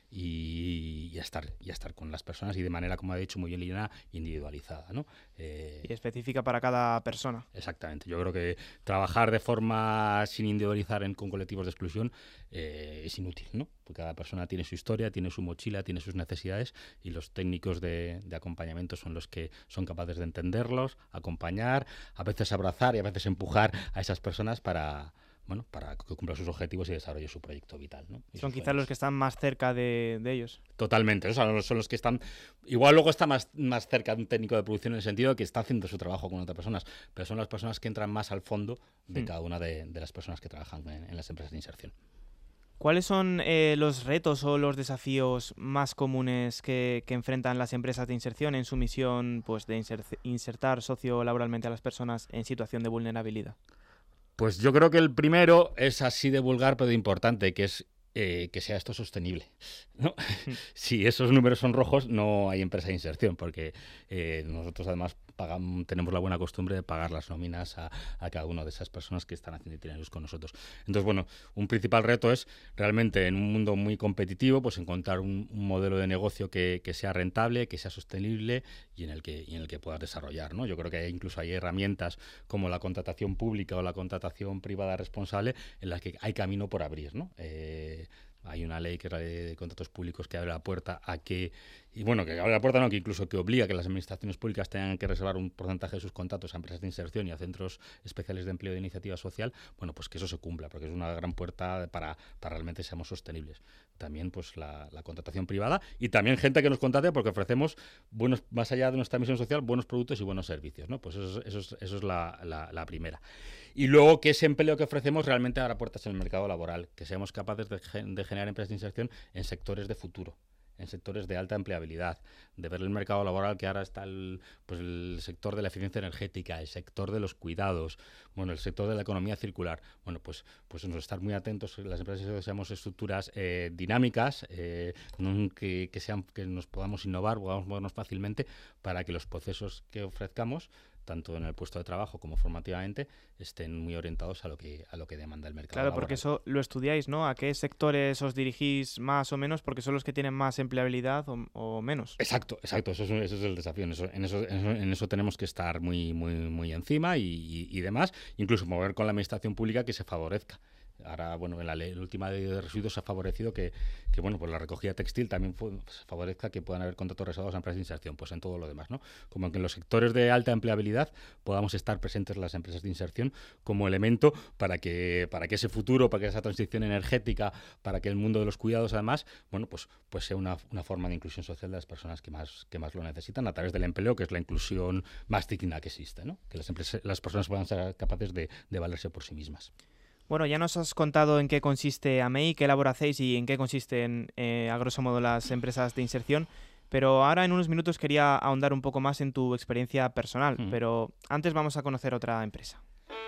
y, y, a estar, y a estar con las personas y de manera, como ha dicho muy bien Liliana, individualizada, ¿no? Eh, y específica para cada persona. Exactamente. Yo creo que trabajar de forma sin individualizar en, con colectivos de exclusión eh, es inútil, ¿no? Porque cada persona tiene su historia, tiene su mochila, tiene sus necesidades y los técnicos de, de acompañamiento son los que son capaces de entenderlos, acompañar, a veces abrazar y a veces empujar a esas personas para... bueno, para que cumpla sus objetivos y desarrolle su proyecto vital, ¿no? Son quizás los que están más cerca de, de ellos. Totalmente, o sea, son los que están... Igual luego está más, más cerca de un técnico de producción en el sentido de que está haciendo su trabajo con otras personas, pero son las personas que entran más al fondo de mm. cada una de, de las personas que trabajan en, en las empresas de inserción. ¿Cuáles son eh, los retos o los desafíos más comunes que, que enfrentan las empresas de inserción en su misión, pues, de inser insertar sociolaboralmente a las personas en situación de vulnerabilidad? Pues yo creo que el primero es así de vulgar pero de importante, que es eh, que sea esto sostenible, ¿no? Mm. Si esos números son rojos, no hay empresa de inserción, porque eh, nosotros además pagamos, tenemos la buena costumbre de pagar las nóminas a, a cada una de esas personas que están haciendo itinerarios con nosotros. Entonces, bueno, un principal reto es realmente en un mundo muy competitivo, pues encontrar un, un modelo de negocio que, que sea rentable, que sea sostenible y en el que, y en el que puedas desarrollar, ¿no? Yo creo que hay, incluso hay herramientas como la contratación pública o la contratación privada responsable en las que hay camino por abrir, ¿no? Eh, Hay una ley que es la ley de contratos públicos que abre la puerta a que, y bueno, que abre la puerta no, que incluso que obliga a que las administraciones públicas tengan que reservar un porcentaje de sus contratos a empresas de inserción y a centros especiales de empleo de iniciativa social, bueno, pues que eso se cumpla, porque es una gran puerta para, para realmente seamos sostenibles. También pues la, la contratación privada y también gente que nos contrate porque ofrecemos, buenos, más allá de nuestra misión social, buenos productos y buenos servicios, ¿no? Pues eso, eso, es, eso es la, la, la primera. Y luego que ese empleo que ofrecemos realmente abra puertas en el mercado laboral, que seamos capaces de, de generar empresas de inserción en sectores de futuro, en sectores de alta empleabilidad, de ver el mercado laboral que ahora está el, pues el sector de la eficiencia energética, el sector de los cuidados, bueno, el sector de la economía circular. Bueno, pues, pues estar muy atentos, las empresas que seamos estructuras eh, dinámicas, eh, que, que, sean, que nos podamos innovar, podamos movernos fácilmente para que los procesos que ofrezcamos, tanto en el puesto de trabajo como formativamente, estén muy orientados a lo que a lo que demanda el mercado Claro, laboral. Porque eso lo estudiáis, ¿no? ¿A qué sectores os dirigís más o menos? Porque son los que tienen más empleabilidad o, o menos. Exacto, exacto. Eso es, eso es el desafío. En eso, en, eso, en, eso, en eso tenemos que estar muy, muy, muy encima y, y, y demás. Incluso mover con la administración pública que se favorezca. Ahora, bueno, en la, ley, la última ley de residuos se ha favorecido que, que bueno, pues la recogida textil también fue, se favorezca que puedan haber contratos reservados a empresas de inserción, pues en todo lo demás, ¿no? Como que en los sectores de alta empleabilidad podamos estar presentes las empresas de inserción como elemento para que, para que ese futuro, para que esa transición energética, para que el mundo de los cuidados, además, bueno, pues, pues sea una, una forma de inclusión social de las personas que más, que más lo necesitan a través del empleo, que es la inclusión más digna que existe, ¿no? Que las, empresas, las personas puedan ser capaces de, de valerse por sí mismas. Bueno, ya nos has contado en qué consiste A M E I, qué labor hacéis y en qué consisten, eh, a grosso modo, las empresas de inserción, pero ahora en unos minutos quería ahondar un poco más en tu experiencia personal, mm. pero antes vamos a conocer otra empresa.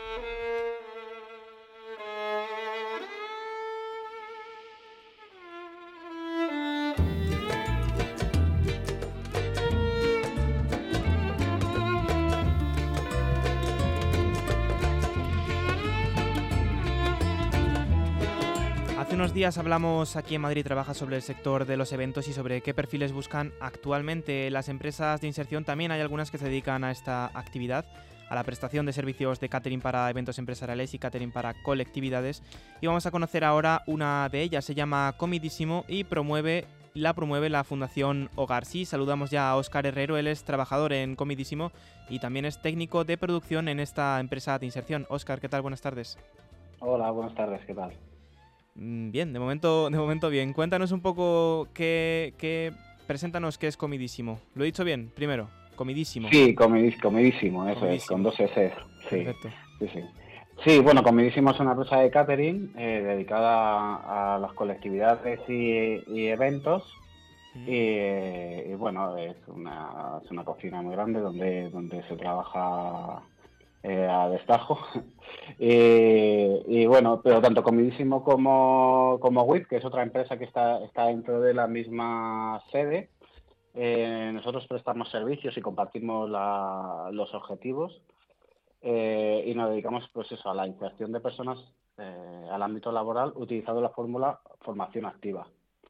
Hace unos días hablamos aquí en Madrid Trabaja sobre el sector de los eventos y sobre qué perfiles buscan actualmente las empresas de inserción. También hay algunas que se dedican a esta actividad, a la prestación de servicios de catering para eventos empresariales y catering para colectividades. Y vamos a conocer ahora una de ellas, se llama Comidísimo y promueve, la promueve la Fundación Hogar. Sí, saludamos ya a Óscar Herrero, él es trabajador en Comidísimo y también es técnico de producción en esta empresa de inserción. Óscar, ¿qué tal? Buenas tardes. Hola, buenas tardes, ¿qué tal? Bien, de momento, de momento bien. Cuéntanos un poco qué, qué, preséntanos qué es Comidísimo. ¿Lo he dicho bien? Primero, Comidísimo. Sí, comidís, Comidísimo, eso comidísimo. Es, con dos S. Sí, perfecto. Sí, sí. Sí, bueno, Comidísimo es una empresa de catering eh, dedicada a, a las colectividades y, y eventos. Mm. Y, y bueno, es una, es una cocina muy grande donde, donde se trabaja Eh, a destajo y, y bueno, pero tanto Comidísimo como, como W I P, que es otra empresa que está, está dentro de la misma sede, eh, nosotros prestamos servicios y compartimos la, los objetivos eh, y nos dedicamos pues eso, a la inserción de personas eh, al ámbito laboral utilizando la fórmula formación activa,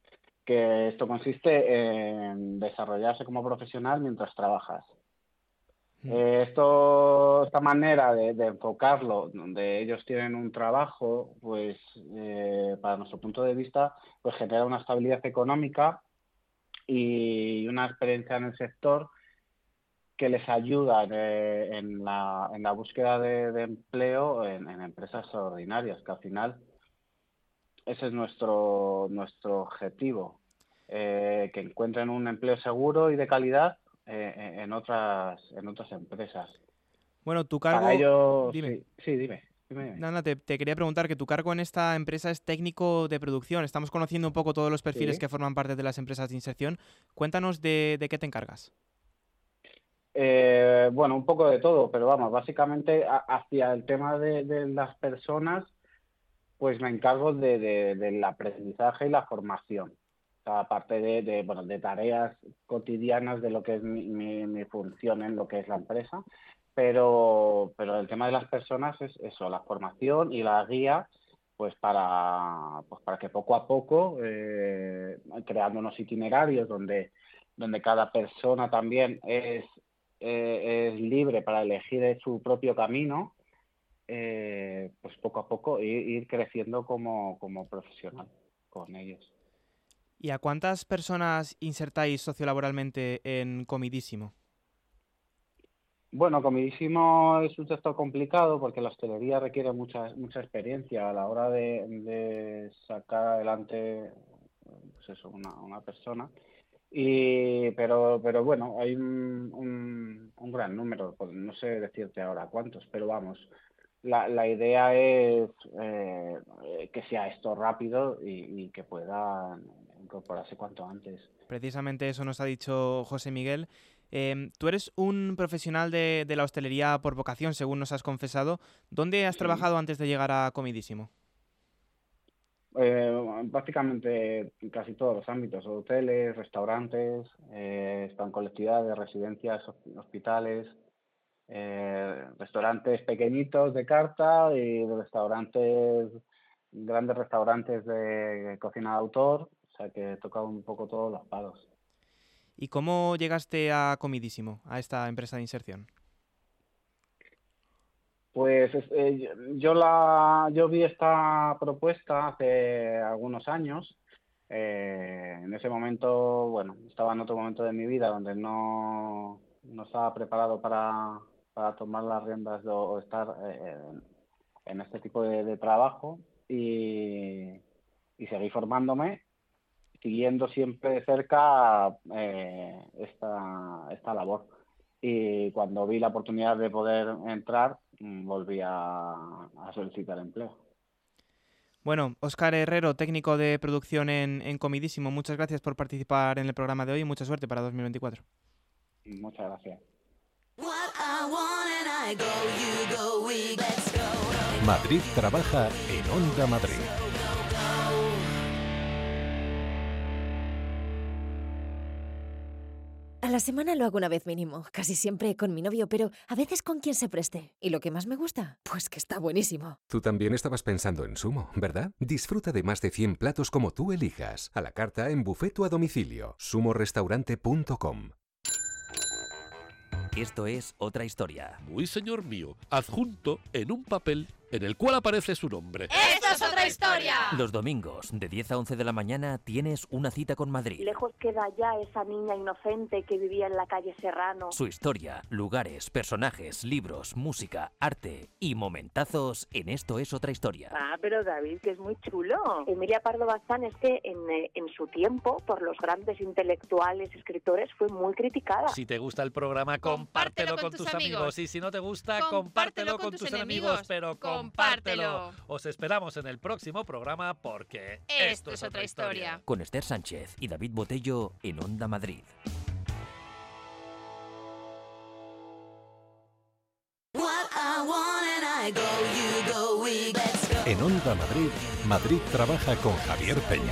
que esto consiste en desarrollarse como profesional mientras trabajas. Mm. Eh, esto, esta manera de, de enfocarlo, donde ellos tienen un trabajo, pues eh, para nuestro punto de vista, pues genera una estabilidad económica y una experiencia en el sector que les ayuda eh, en, la, en la búsqueda de, de empleo en, en empresas extraordinarias, que al final ese es nuestro, nuestro objetivo, eh, que encuentren un empleo seguro y de calidad eh, en, otras, en otras empresas. Bueno, tu cargo... Para ello... Dime. Sí, sí, dime. dime, dime. No, no, te, te quería preguntar que tu cargo en esta empresa es técnico de producción. Estamos conociendo un poco todos los perfiles sí. que forman parte de las empresas de inserción. Cuéntanos de, de qué te encargas. Eh, bueno, un poco de todo, pero vamos, básicamente a, hacia el tema de, de las personas, pues me encargo de, de, del aprendizaje y la formación. O sea, aparte de, de, bueno, de tareas cotidianas de lo que es mi, mi, mi función en lo que es la empresa, pero, pero el tema de las personas es eso, la formación y la guía, pues para, pues para que poco a poco, eh, creando unos itinerarios donde, donde cada persona también es Eh, es libre para elegir su propio camino, eh, pues poco a poco ir, ir creciendo como, como profesional con ellos. ¿Y a cuántas personas insertáis sociolaboralmente en Comidísimo? Bueno, Comidísimo es un sector complicado porque la hostelería requiere mucha mucha experiencia a la hora de, de sacar adelante pues eso, una, una persona. Y pero pero bueno, hay un, un, un gran número, no sé decirte ahora cuántos, pero vamos, la, la idea es eh, que sea esto rápido y, y que pueda incorporarse cuanto antes. Precisamente eso nos ha dicho José Miguel. Eh, tú eres un profesional de, de la hostelería por vocación, según nos has confesado. ¿Dónde has sí. trabajado antes de llegar a Comidísimo? Eh, básicamente casi todos los ámbitos, hoteles, restaurantes, eh, están colectividades, residencias, hospitales, eh, restaurantes pequeñitos de carta y restaurantes, grandes restaurantes de cocina de autor, o sea que he tocado un poco todos los palos. ¿Y cómo llegaste a Comidísimo, a esta empresa de inserción? Pues eh, yo la yo vi esta propuesta hace algunos años. Eh, en ese momento, bueno, estaba en otro momento de mi vida donde no, no estaba preparado para, para tomar las riendas de, o estar eh, en este tipo de, de trabajo y, y seguí formándome, siguiendo siempre de cerca eh, esta, esta labor. Y cuando vi la oportunidad de poder entrar, volví a, a solicitar empleo. Bueno, Óscar Herrero, técnico de producción en, en Comidísimo, muchas gracias por participar en el programa de hoy y mucha suerte para dos mil veinticuatro. Muchas gracias. Madrid trabaja en Onda Madrid. A la semana lo hago una vez mínimo, casi siempre con mi novio, pero a veces con quien se preste. ¿Y lo que más me gusta? Pues que está buenísimo. Tú también estabas pensando en Sumo, ¿verdad? Disfruta de más de cien platos como tú elijas, a la carta, en buffet o a domicilio. sumo restaurante punto com. Esto es Otra Historia. Muy señor mío, adjunto en un papel en el cual aparece su nombre. ¡Esto es Otra Historia! Los domingos, de diez a once de la mañana, tienes una cita con Madrid. Lejos queda ya esa niña inocente que vivía en la calle Serrano. Su historia, lugares, personajes, libros, música, arte y momentazos en Esto es Otra Historia. Ah, pero David, que es muy chulo. Emilia Pardo Bazán es que en, en su tiempo, por los grandes intelectuales, escritores, fue muy criticada. Si te gusta el programa, compártelo, compártelo con, con tus amigos. amigos. Y si no te gusta, compártelo, compártelo con, con tus enemigos, enemigos pero compártelo. Compártelo. Os esperamos en el próximo programa porque esto, esto es Otra Historia. historia. Con Esther Sánchez y David Botello en Onda Madrid. En Onda Madrid, Madrid trabaja con Javier Peña.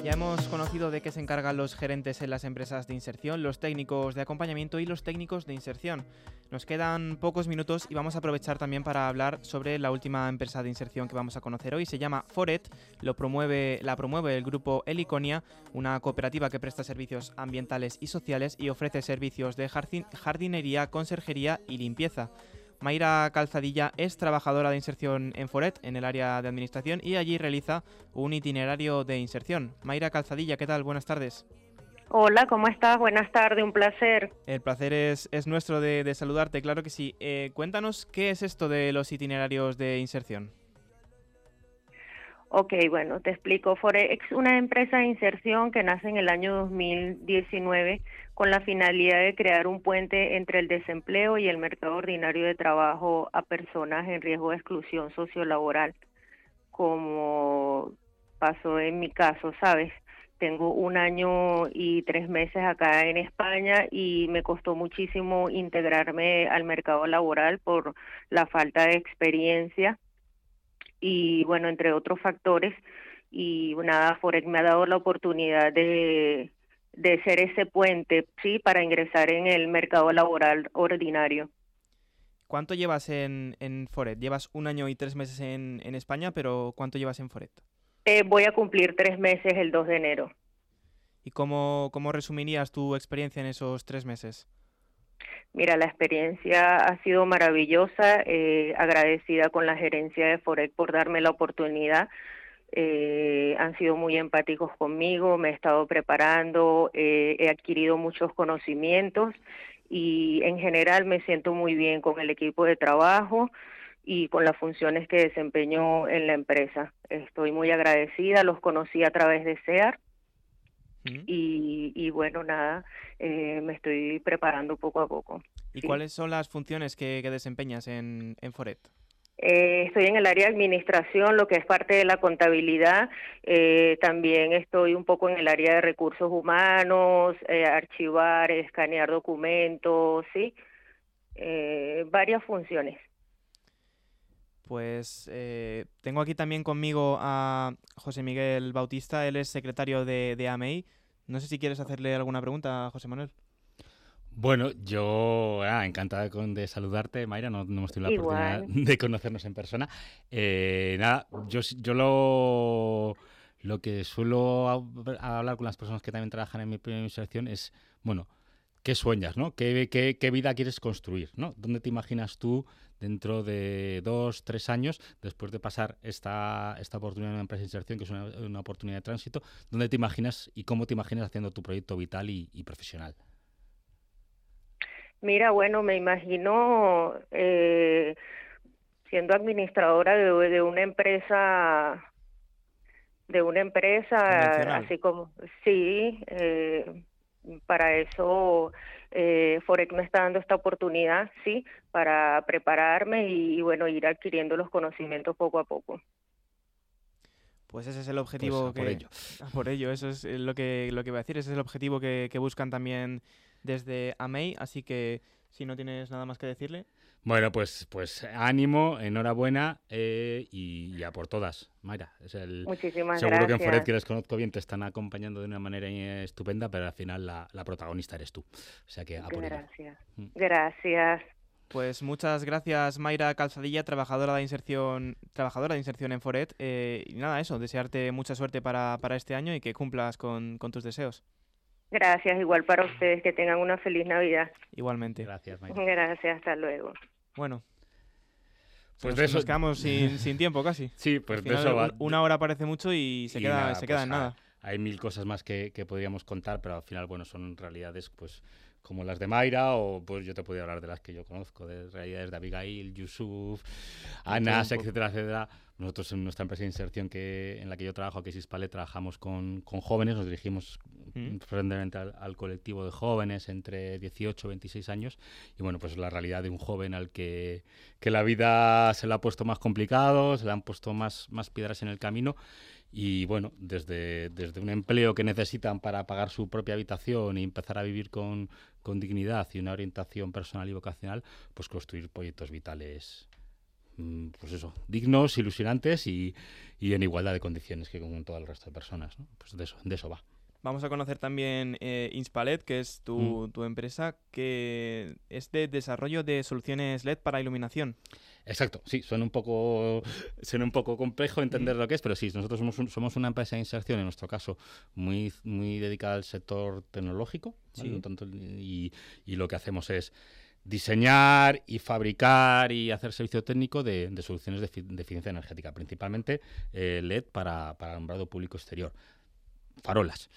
Ya hemos conocido de qué se encargan los gerentes en las empresas de inserción, los técnicos de acompañamiento y los técnicos de inserción. Nos quedan pocos minutos y vamos a aprovechar también para hablar sobre la última empresa de inserción que vamos a conocer hoy. Se llama Foret, lo promueve, la promueve el grupo Heliconia, una cooperativa que presta servicios ambientales y sociales y ofrece servicios de jardin- jardinería, conserjería y limpieza. Mayra Calzadilla es trabajadora de inserción en Foret, en el área de administración, y allí realiza un itinerario de inserción. Mayra Calzadilla, ¿qué tal? Buenas tardes. Hola, ¿cómo estás? Buenas tardes, un placer. El placer es, es nuestro de, de saludarte, claro que sí. Eh, cuéntanos, ¿qué es esto de los itinerarios de inserción? Ok, bueno, te explico. Foret es una empresa de inserción que nace en el año dos mil diecinueve con la finalidad de crear un puente entre el desempleo y el mercado ordinario de trabajo a personas en riesgo de exclusión sociolaboral, como pasó en mi caso, ¿sabes? Tengo un año y tres meses acá en España y me costó muchísimo integrarme al mercado laboral por la falta de experiencia y, bueno, entre otros factores. Y nada, Foret me ha dado la oportunidad de, de ser ese puente, sí, para ingresar en el mercado laboral ordinario. ¿Cuánto llevas en, en Foret? Llevas un año y tres meses en, en España, pero ¿cuánto llevas en Foret? Eh, voy a cumplir tres meses el dos de enero. ¿Y cómo, cómo resumirías tu experiencia en esos tres meses? Mira, la experiencia ha sido maravillosa, eh, agradecida con la gerencia de Foret por darme la oportunidad. Eh, han sido muy empáticos conmigo, me he estado preparando, eh, he adquirido muchos conocimientos y en general me siento muy bien con el equipo de trabajo y con las funciones que desempeño en la empresa. Estoy muy agradecida, los conocí a través de SEAR uh-huh. y, y bueno, nada, eh, me estoy preparando poco a poco. ¿Y sí. cuáles son las funciones que, que desempeñas en, en Foret? Eh, estoy en el área de administración, lo que es parte de la contabilidad. Eh, también estoy un poco en el área de recursos humanos, eh, archivar, escanear documentos, sí, eh, varias funciones. Pues eh, tengo aquí también conmigo a José Miguel Bautista, él es secretario de, de A M E I. No sé si quieres hacerle alguna pregunta a José Manuel. Bueno, yo ah, encantada con, de saludarte, Mayra, no, no hemos tenido la Igual. oportunidad de conocernos en persona. Eh, nada, yo, yo lo, lo que suelo hablar con las personas que también trabajan en mi primera inserción es, bueno, ¿qué sueñas, no? ¿Qué, qué, qué vida quieres construir, no? ¿Dónde te imaginas tú dentro de dos, tres años, después de pasar esta, esta oportunidad en una empresa de inserción, que es una, una oportunidad de tránsito? ¿Dónde te imaginas y cómo te imaginas haciendo tu proyecto vital y, y profesional? Mira, bueno, me imagino eh, siendo administradora de, de una empresa, de una empresa, así como, sí, eh, para eso eh, Foret me está dando esta oportunidad, sí, para prepararme y, y bueno, ir adquiriendo los conocimientos poco a poco. Pues ese es el objetivo pues que... por ello. Por ello, eso es lo que, lo que voy a decir, ese es el objetivo que, que buscan también desde A M E I, así que si no tienes nada más que decirle. Bueno, pues pues ánimo, enhorabuena eh, y ya por todas, Mayra. Es el, Muchísimas seguro gracias. que en Foret, que les conozco bien, te están acompañando de una manera estupenda, pero al final la, la protagonista eres tú. O sea que a por Gracias. ello. Gracias. Pues muchas gracias, Mayra Calzadilla, trabajadora de inserción, trabajadora de inserción en Foret. Eh, y nada, eso, desearte mucha suerte para, para este año y que cumplas con, con tus deseos. Gracias, igual para ustedes, que tengan una feliz Navidad. Igualmente. Gracias, Mayra. Gracias, hasta luego. Bueno, pues nos, de eso nos quedamos sin, sin tiempo casi. Sí, pues Al final, de eso va. Una hora parece mucho y se y queda, nada, se queda pues, en nada. Hay mil cosas más que, que podríamos contar, pero al final, bueno, son realidades pues como las de Mayra, o pues yo te podría hablar de las que yo conozco, de realidades de Abigail, Yusuf, Anas, etcétera, etcétera. Nosotros en nuestra empresa de inserción que en la que yo trabajo, que es Hispale, trabajamos con, con jóvenes, nos dirigimos mm. frente al, al colectivo de jóvenes entre dieciocho y veintiséis años, y bueno, pues la realidad de un joven al que, que la vida se le ha puesto más complicado, se le han puesto más, más piedras en el camino, y bueno, desde, desde un empleo que necesitan para pagar su propia habitación y empezar a vivir con, con dignidad y una orientación personal y vocacional, pues construir proyectos vitales pues eso, dignos, ilusionantes y, y en igualdad de condiciones que con todo el resto de personas, ¿no? Pues de eso, de eso va. Vamos a conocer también eh, Inspalet, que es tu, mm. tu empresa, que es de desarrollo de soluciones L E D para iluminación. Exacto, sí, suena un poco, suena un poco complejo entender mm. lo que es, pero sí, nosotros somos, un, somos una empresa de inserción, en nuestro caso, muy, muy dedicada al sector tecnológico, ¿vale? Sí. Tanto, y, y lo que hacemos es diseñar y fabricar y hacer servicio técnico de, de soluciones de, de eficiencia energética, principalmente eh, L E D para, para alumbrado público exterior. Farolas.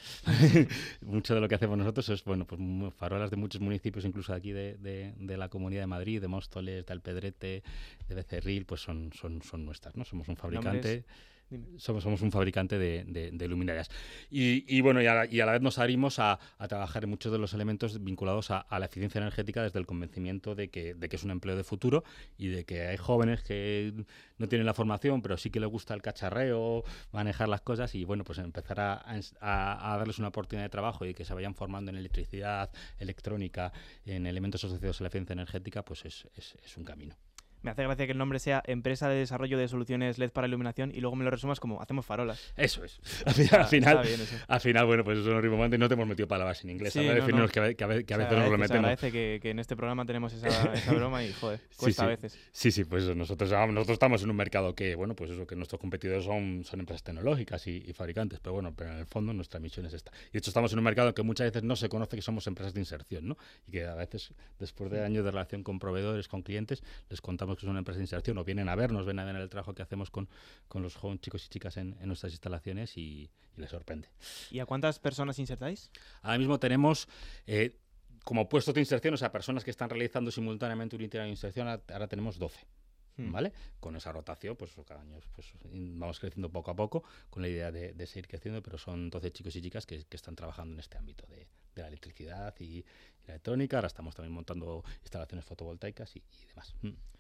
Mucho de lo que hacemos nosotros es, bueno, pues farolas de muchos municipios, incluso aquí de, de, de la Comunidad de Madrid, de Móstoles, de Alpedrete, de Becerril, pues son, son, son nuestras, ¿no? Somos un fabricante... Somos, somos un fabricante de, de, de luminarias. Y, y bueno, y a, y a la vez nos abrimos a, a trabajar en muchos de los elementos vinculados a, a la eficiencia energética desde el convencimiento de que, de que es un empleo de futuro y de que hay jóvenes que no tienen la formación, pero sí que les gusta el cacharreo, manejar las cosas y bueno, pues empezar a, a, a darles una oportunidad de trabajo y que se vayan formando en electricidad, electrónica, en elementos asociados a la eficiencia energética, pues es, es, es un camino. Me hace gracia que el nombre sea Empresa de Desarrollo de Soluciones L E D para Iluminación y luego me lo resumas como hacemos farolas. Eso es. Al final, al final, al final bueno, pues eso es rimbombante y no te hemos metido palabras en inglés. Sí, no, no. Que, a, que, a, que a veces agradece, nos lo metemos. Se agradece que, que en este programa tenemos esa, esa broma y, joder, cuesta sí, sí. a veces. Sí, sí, pues nosotros, nosotros estamos en un mercado que, bueno, pues eso, que nuestros competidores son, son empresas tecnológicas y, y fabricantes, pero bueno, pero en el fondo nuestra misión es esta. Y de hecho estamos en un mercado que muchas veces no se conoce que somos empresas de inserción, ¿no? Y que a veces, después de años de relación con proveedores, con clientes, les contamos que son una empresa de inserción o vienen a vernos, ven a ver el trabajo que hacemos con, con los jóvenes chicos y chicas en, en nuestras instalaciones y, y les sorprende. ¿Y a cuántas personas insertáis? Ahora mismo tenemos eh, como puestos de inserción, o sea, personas que están realizando simultáneamente un itinerario de inserción, ahora tenemos doce. ¿Vale? Con esa rotación, pues cada año pues, vamos creciendo poco a poco, con la idea de, de seguir creciendo, pero son doce chicos y chicas que, que están trabajando en este ámbito de, de la electricidad y, y la electrónica. Ahora estamos también montando instalaciones fotovoltaicas y, y demás.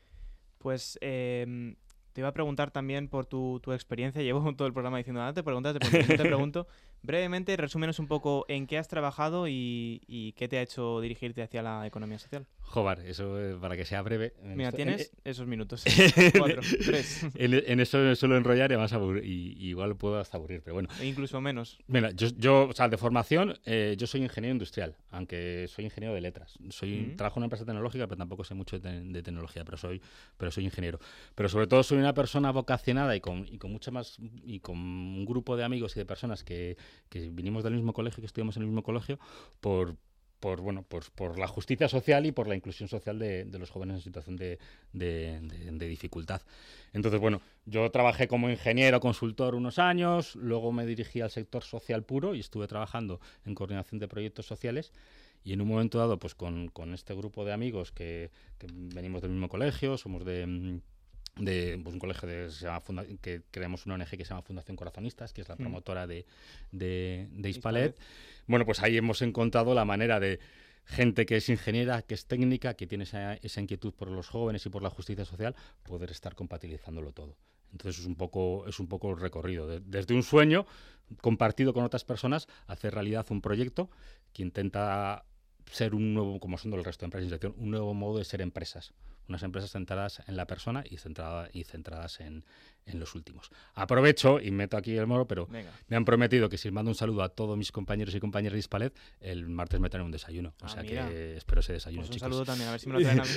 Pues eh, te iba a preguntar también por tu, tu experiencia. Llevo todo el programa diciendo nada, te preguntas, te pregunto, te pregunto. Brevemente, resúmenos un poco en qué has trabajado y, y qué te ha hecho dirigirte hacia la economía social. Joder, eso eh, para que sea breve. Mira, esto, tienes en, esos minutos. Cuatro, tres. En, en eso me suelo enrollar y además abur- y, y igual puedo hasta aburrir, pero bueno. E incluso menos. Mira, yo, yo o sea, de formación, eh, yo soy ingeniero industrial, aunque soy ingeniero de letras. Soy mm-hmm. Trabajo en una empresa tecnológica, pero tampoco sé mucho de, de tecnología, pero soy, pero soy ingeniero. Pero sobre todo soy una persona vocacionada y con, y con mucha más y con un grupo de amigos y de personas que, que vinimos del mismo colegio, que estudiamos en el mismo colegio, por por bueno por, por la justicia social y por la inclusión social de, de los jóvenes en situación de, de, de, de dificultad. Entonces, bueno, yo trabajé como ingeniero consultor unos años, luego me dirigí al sector social puro y estuve trabajando en coordinación de proyectos sociales y en un momento dado, pues con, con este grupo de amigos que, que venimos del mismo colegio, somos de... de pues, un colegio de, se llama Funda- que creamos una O N G que se llama Fundación Corazonistas, que es la promotora de, de, de Inspalet. Bueno, pues ahí hemos encontrado la manera de gente que es ingeniera, que es técnica, que tiene esa, esa inquietud por los jóvenes y por la justicia social, poder estar compatibilizándolo todo. Entonces es un poco, es un poco el recorrido. De, desde un sueño compartido con otras personas, hacer realidad un proyecto que intenta ser un nuevo, como son el resto de empresas de inserción, un nuevo modo de ser empresas. Unas empresas centradas en la persona y, centrada, y centradas en, en los últimos. Aprovecho y meto aquí el moro, pero Venga. me han prometido que si mando un saludo a todos mis compañeros y compañeras de Inspalet, el martes me traen un desayuno. O ah, sea mira. que espero ese desayuno, pues un chicos. saludo también, a ver si me lo traen a mí.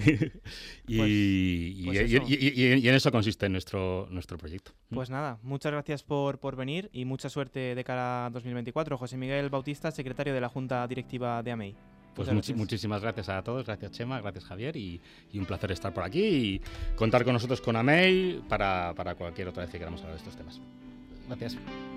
y, pues, y, pues y, y, y, y en eso consiste nuestro, nuestro proyecto. Pues nada, muchas gracias por, por venir y mucha suerte de cara a dos mil veinticuatro. José Miguel Bautista, secretario de la Junta Directiva de AMEI. Pues much- muchísimas gracias a todos, gracias Chema, gracias Javier y, y un placer estar por aquí y contar con nosotros con AMEI para, para cualquier otra vez que queramos hablar de estos temas. Gracias.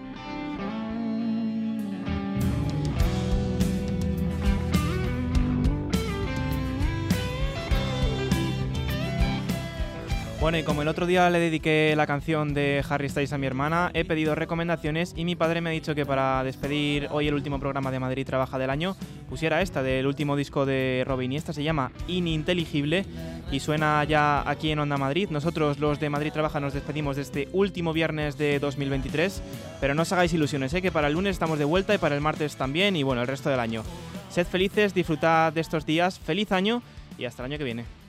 Bueno, y como el otro día le dediqué la canción de Harry Styles a mi hermana, he pedido recomendaciones y mi padre me ha dicho que para despedir hoy el último programa de Madrid Trabaja del año pusiera esta del último disco de Robin y esta se llama Ininteligible y suena ya aquí en Onda Madrid. Nosotros los de Madrid Trabaja nos despedimos de este último viernes de dos mil veintitrés, pero no os hagáis ilusiones, ¿eh? Que para el lunes estamos de vuelta y para el martes también y bueno, el resto del año. Sed felices, disfrutad de estos días, feliz año y hasta el año que viene.